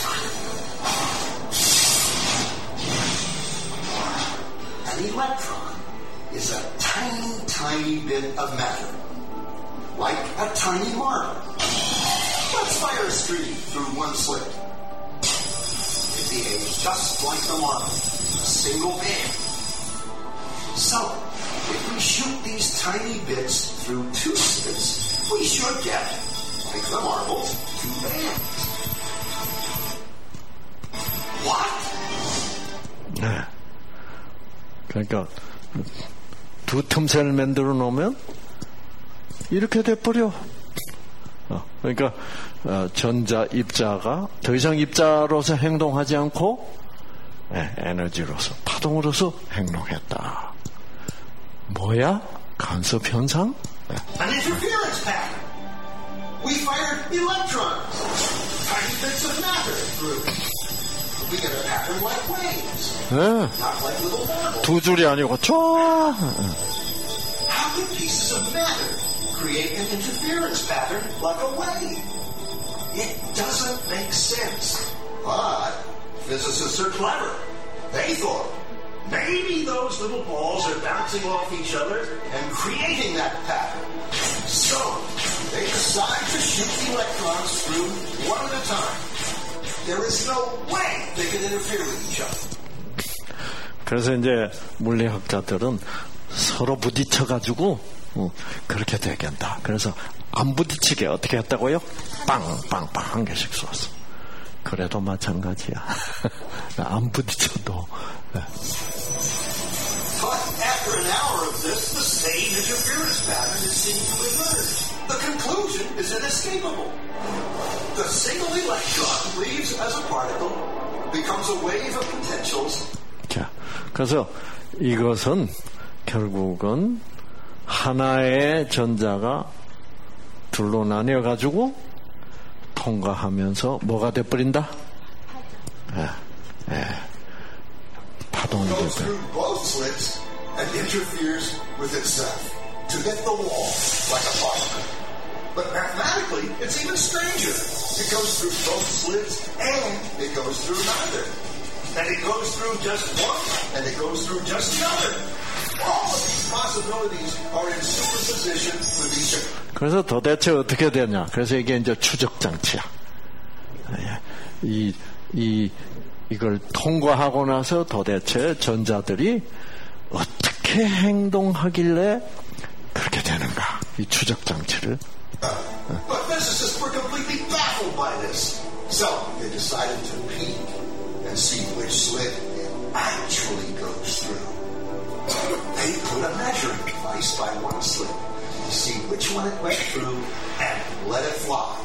An electron is a tiny, tiny bit of matter, like a tiny marble. Let's fire a stream through one slit. It behaves just like the marble, a single band. So, if we shoot these tiny bits through two slits, we should get, like the marble, two bands. What? 네. 그러니까 두 틈새를 만들어 놓으면 이렇게 돼버려. 어, 그러니까 어, 전자 입자가 더 이상 입자로서 행동하지 않고 네, 에너지로서 파동으로서 행동했다. 뭐야? 간섭 현상? 네. An interference pattern. We fired electrons, tiny bits of matter through. We get a pattern like waves, 네. not like little marbles. 두 줄이 아니고 쫙. How can pieces of matter create an interference pattern like a wave? It doesn't make sense. But physicists are clever. They thought maybe those little balls are bouncing off each other and creating that pattern. So they decide to shoot the electrons through one at a time. There is no way they can interfere with each other. 그래서 이제 물리학자들은 서로 부딪혀가지고 어, 그렇게 되겠다. 그래서 안 부딪히게 어떻게 했다고요? 빵빵빵 한 개씩 쏘았어. 그래도 마찬가지야. 안 부딪혀도. 네. But after an hour of this, the same interference pattern is seen to emerge. The conclusion is inescapable. The single electron leaves as a particle, becomes a wave of potentials. 자, 그래서 이것은 결국은 하나의 전자가 둘로 나뉘어가지고 통과하면서 뭐가 돼버린다? 예, 예. 파동이 Goes 돼버려. through both slits and interferes with itself to hit the wall like a particle. But mathematically, it's even stranger. It goes through both slits and it goes through neither. And it goes through just one and it goes through just the other. All of these possibilities are in superposition with each other. 그래서 도대체 어떻게 되냐? 그래서 이게 이제 추적 장치야. 이, 이, 이걸 통과하고 나서 도대체 전자들이 어떻게 행동하길래 그렇게 되는가? 이 추적 장치를. But physicists were completely baffled by this. So they decided to peek and see which slit it actually goes through. They put a measuring device by one slit to see which one it went through and let it fly.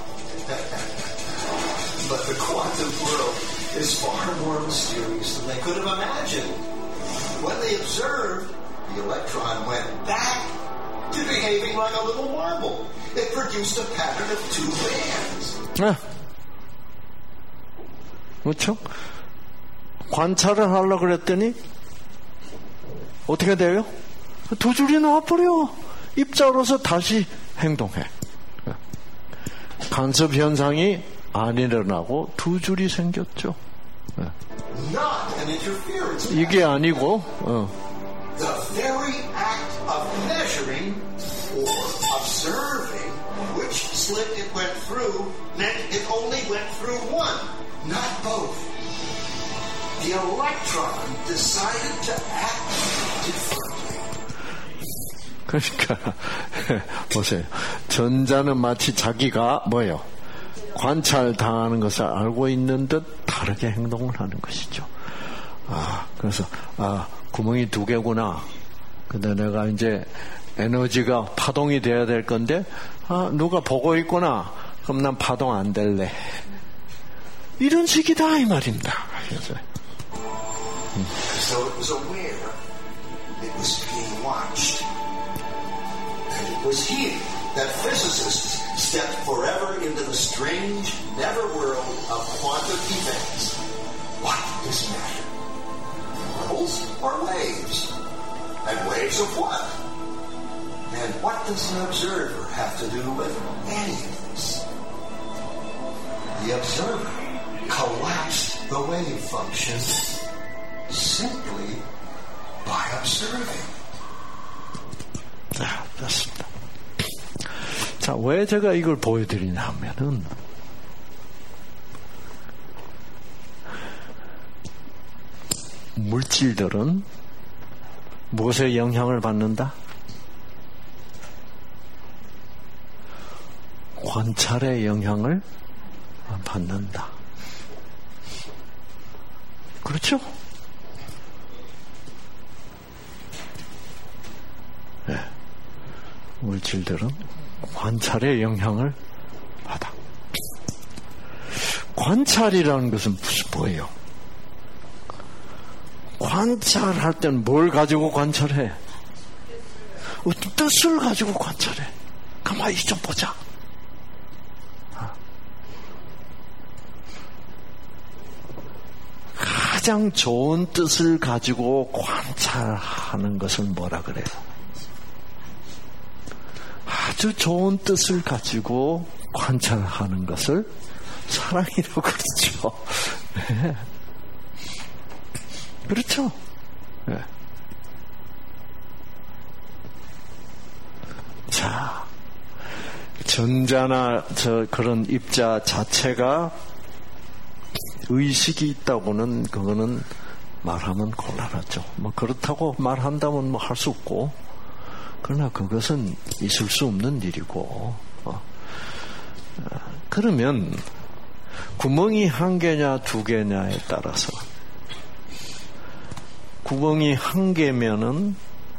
But the quantum world is far more mysterious than they could have imagined. When they observed, the electron went back to behaving like a little marble. It produced a pattern of two bands. 네. 그렇죠? 관찰을 하려고 그랬더니 어떻게 돼요? 두 줄이 나와버려. 입자로서 다시 행동해. 간섭 현상이 안 일어나고 두 줄이 생겼죠. 이게 아니고 어. The very act of measuring or observing which slit it went through meant it only went through one, not both. the electron decided to act differently. 그러니까 보세요. 전자는 마치 자기가 뭐예요? 관찰당하는 것을 알고 있는 듯 다르게 행동을 하는 것이죠. 아, 그래서 아, 구멍이 두 개구나. 근데 내가 이제 에너지가 파동이 돼야 될 건데 아, 누가 보고 있구나. 그럼 난 파동 안 될래. 이런 식이다 이 말입니다. 그래서 음. So it was aware it was being watched. And it was here that physicists stepped forever into the strange nether world of quantum events. What does matter? Particles or waves? And waves of what? And what does an observer have to do with any of this? The observer collapsed the wave function simply by observing. 자, 됐습니다. 자, 왜 제가 이걸 보여드리냐 하면은 물질들은 무엇에 영향을 받는다? 관찰의 영향을 받는다. 그렇죠? 네. 물질들은 관찰의 영향을 받아. 관찰이라는 것은 무슨 뭐예요? 관찰할 때는 뭘 가지고 관찰해? 어떤 뜻을 가지고 관찰해? 가만히 좀 보자. 가장 좋은 뜻을 가지고 관찰하는 것을 뭐라 그래요? 아주 좋은 뜻을 가지고 관찰하는 것을 사랑이라고 그러죠. 네. 그렇죠? 네. 자, 전자나 저 그런 입자 자체가 의식이 있다고는 그거는 말하면 곤란하죠. 뭐 그렇다고 말한다면 뭐 할 수 없고, 그러나 그것은 있을 수 없는 일이고. 어. 그러면 구멍이 한 개냐 두 개냐에 따라서 구멍이 한 개면은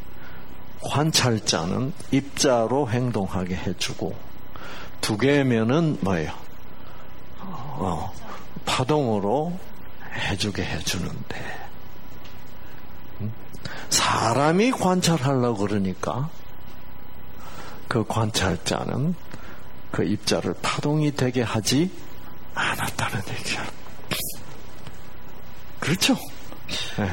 관찰자는 입자로 행동하게 해주고, 두 개면은 뭐예요? 어, 파동으로 해주게 해주는데, 사람이 관찰하려고 그러니까 그 관찰자는 그 입자를 파동이 되게 하지 않았다는 얘기야. 그렇죠? 네.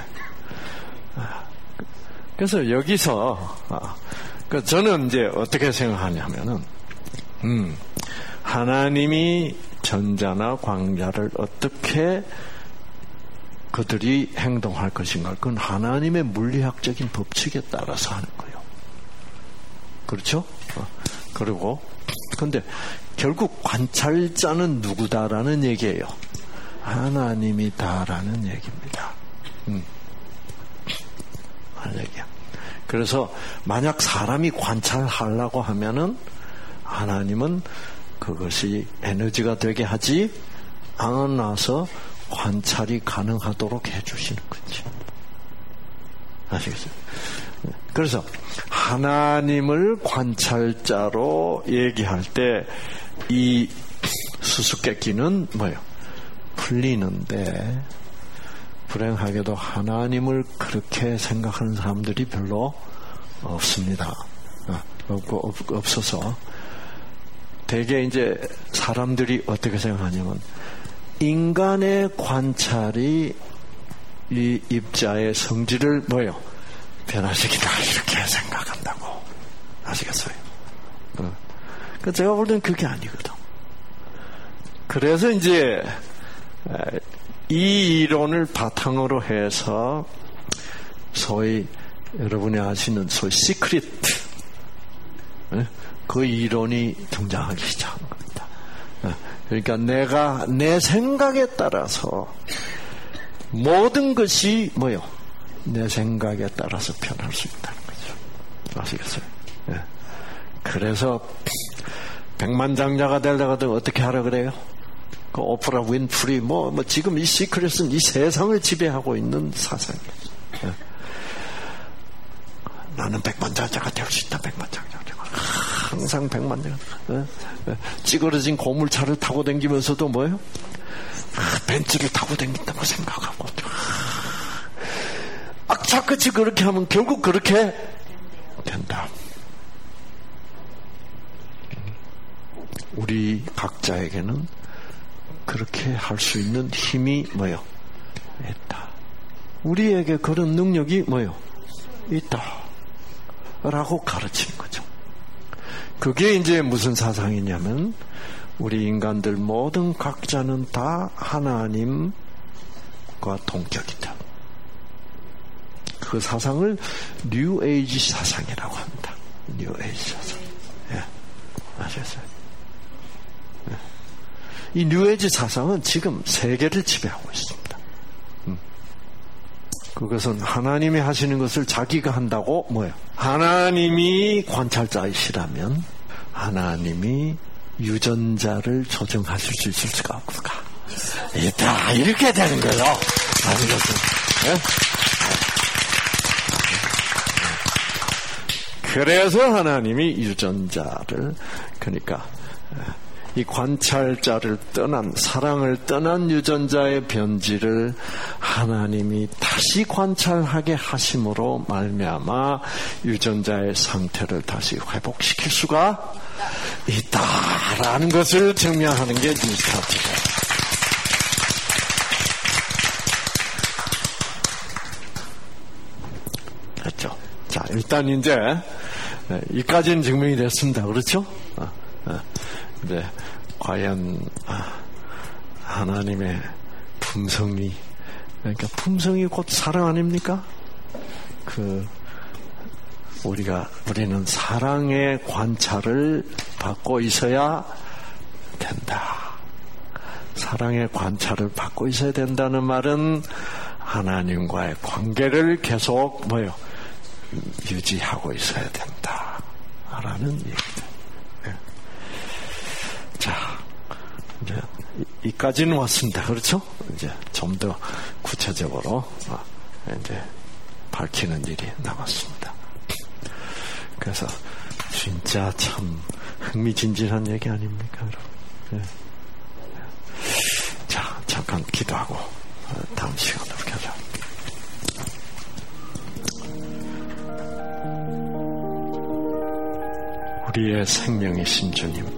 그래서 여기서 저는 이제 어떻게 생각하냐면은 음, 하나님이 전자나 광자를 어떻게 그들이 행동할 것인가, 그건 하나님의 물리학적인 법칙에 따라서 하는 거예요. 그렇죠? 어. 그리고 근데 결국 관찰자는 누구다라는 얘기예요. 하나님이다라는 얘기입니다. 음. 하는 얘기야. 그래서 만약 사람이 관찰하려고 하면은 하나님은 그것이 에너지가 되게 하지 않아서 관찰이 가능하도록 해주시는 거지. 아시겠어요? 그래서 하나님을 관찰자로 얘기할 때 이 수수께끼는 뭐예요? 풀리는데, 불행하게도 하나님을 그렇게 생각하는 사람들이 별로 없습니다. 없고 없어서 대개 이제 사람들이 어떻게 생각하냐면 인간의 관찰이 이 입자의 성질을 뭐예요? 변화시키다, 이렇게 생각한다고. 아시겠어요? 어. 그 제가 볼 때는 그게 아니거든. 그래서 이제 이 이론을 바탕으로 해서 소위 여러분이 아시는 소위 시크릿, 그 이론이 등장하기 시작한 겁니다. 그러니까 내가 내 생각에 따라서 모든 것이 뭐요? 내 생각에 따라서 변할 수 있다는 거죠. 아시겠어요? 예. 그래서 백만장자가 되려거든 어떻게 하라 그래요? 그 오프라 윈프리 뭐, 뭐 지금 이 시크릿은 이 세상을 지배하고 있는 사상이에요. 예. 나는 백만장자가 될 수 있다. 백만장자가 항상 백만장자. 예. 예. 찌그러진 고물차를 타고 다니면서도 뭐예요? 아, 벤츠를 타고 다닌다고 생각하고 악착같이 그렇게 하면 결국 그렇게 된다. 우리 각자에게는 그렇게 할 수 있는 힘이 뭐요? 있다. 우리에게 그런 능력이 뭐요? 있다. 라고 가르치는 거죠. 그게 이제 무슨 사상이냐면 우리 인간들 모든 각자는 다 하나님과 동격이다. 그 사상을 뉴에이지 사상이라고 합니다. 뉴에이지 사상. 예. 아셨어요? 예. 이 뉴에이지 사상은 지금 세계를 지배하고 있습니다. 음. 그것은 하나님이 하시는 것을 자기가 한다고 뭐예요? 하나님이 관찰자이시라면 하나님이 유전자를 조정하실 수 있을 수가 없을까? 다 이렇게 되는 거예요. 아니겠어요? 예? 그래서 하나님이 유전자를, 그러니까 이 관찰자를 떠난, 사랑을 떠난 유전자의 변질을 하나님이 다시 관찰하게 하심으로 말미암아 유전자의 상태를 다시 회복시킬 수가 있다라는 것을 증명하는 게 뉴스타트예요. 됐죠? 자, 일단 이제 이까지는 증명이 됐습니다. 그렇죠? 어, 어. 이제 과연 하나님의 품성이, 그러니까 품성이 곧 사랑 아닙니까? 그 우리가 우리는 사랑의 관찰을 받고 있어야 된다. 사랑의 관찰을 받고 있어야 된다는 말은 하나님과의 관계를 계속 뭐요? 유지하고 있어야 된다라는 얘기입니다. 네. 자, 이제 이까지는 왔습니다. 그렇죠? 이제 좀 더 구체적으로 이제 밝히는 일이 남았습니다. 그래서 진짜 참 흥미진진한 얘기 아닙니까, 여러분? 네. 자, 잠깐 기도하고 다음 시간으로 가자. 우리의 생명이신 주님,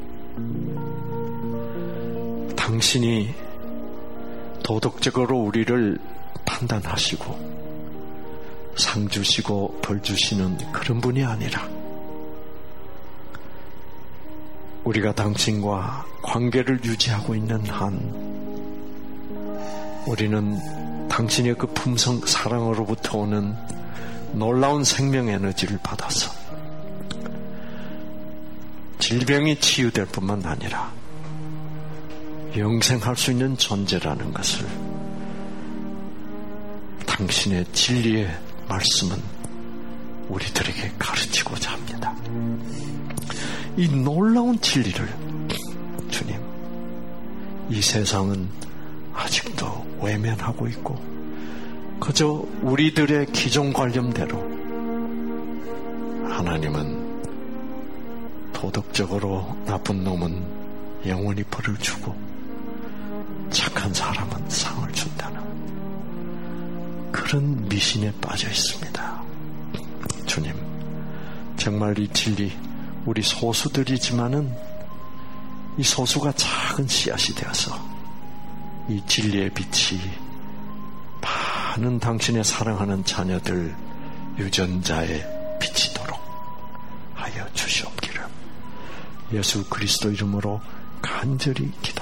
당신이 도덕적으로 우리를 판단하시고 상 주시고 벌 주시는 그런 분이 아니라 우리가 당신과 관계를 유지하고 있는 한 우리는 당신의 그 품성 사랑으로부터 오는 놀라운 생명 에너지를 받아서 질병이 치유될 뿐만 아니라 영생할 수 있는 존재라는 것을 당신의 진리의 말씀은 우리들에게 가르치고자 합니다. 이 놀라운 진리를 주님, 이 세상은 아직도 외면하고 있고 그저 우리들의 기존관념대로 하나님은 도덕적으로 나쁜 놈은 영원히 벌을 주고 착한 사람은 상을 준다는 그런 미신에 빠져 있습니다. 주님, 정말 이 진리 우리 소수들이지만은 이 소수가 작은 씨앗이 되어서 이 진리의 빛이 많은 당신의 사랑하는 자녀들 유전자에 비치도록 하여 주시옵기를 예수 그리스도 이름으로 간절히 기도합니다.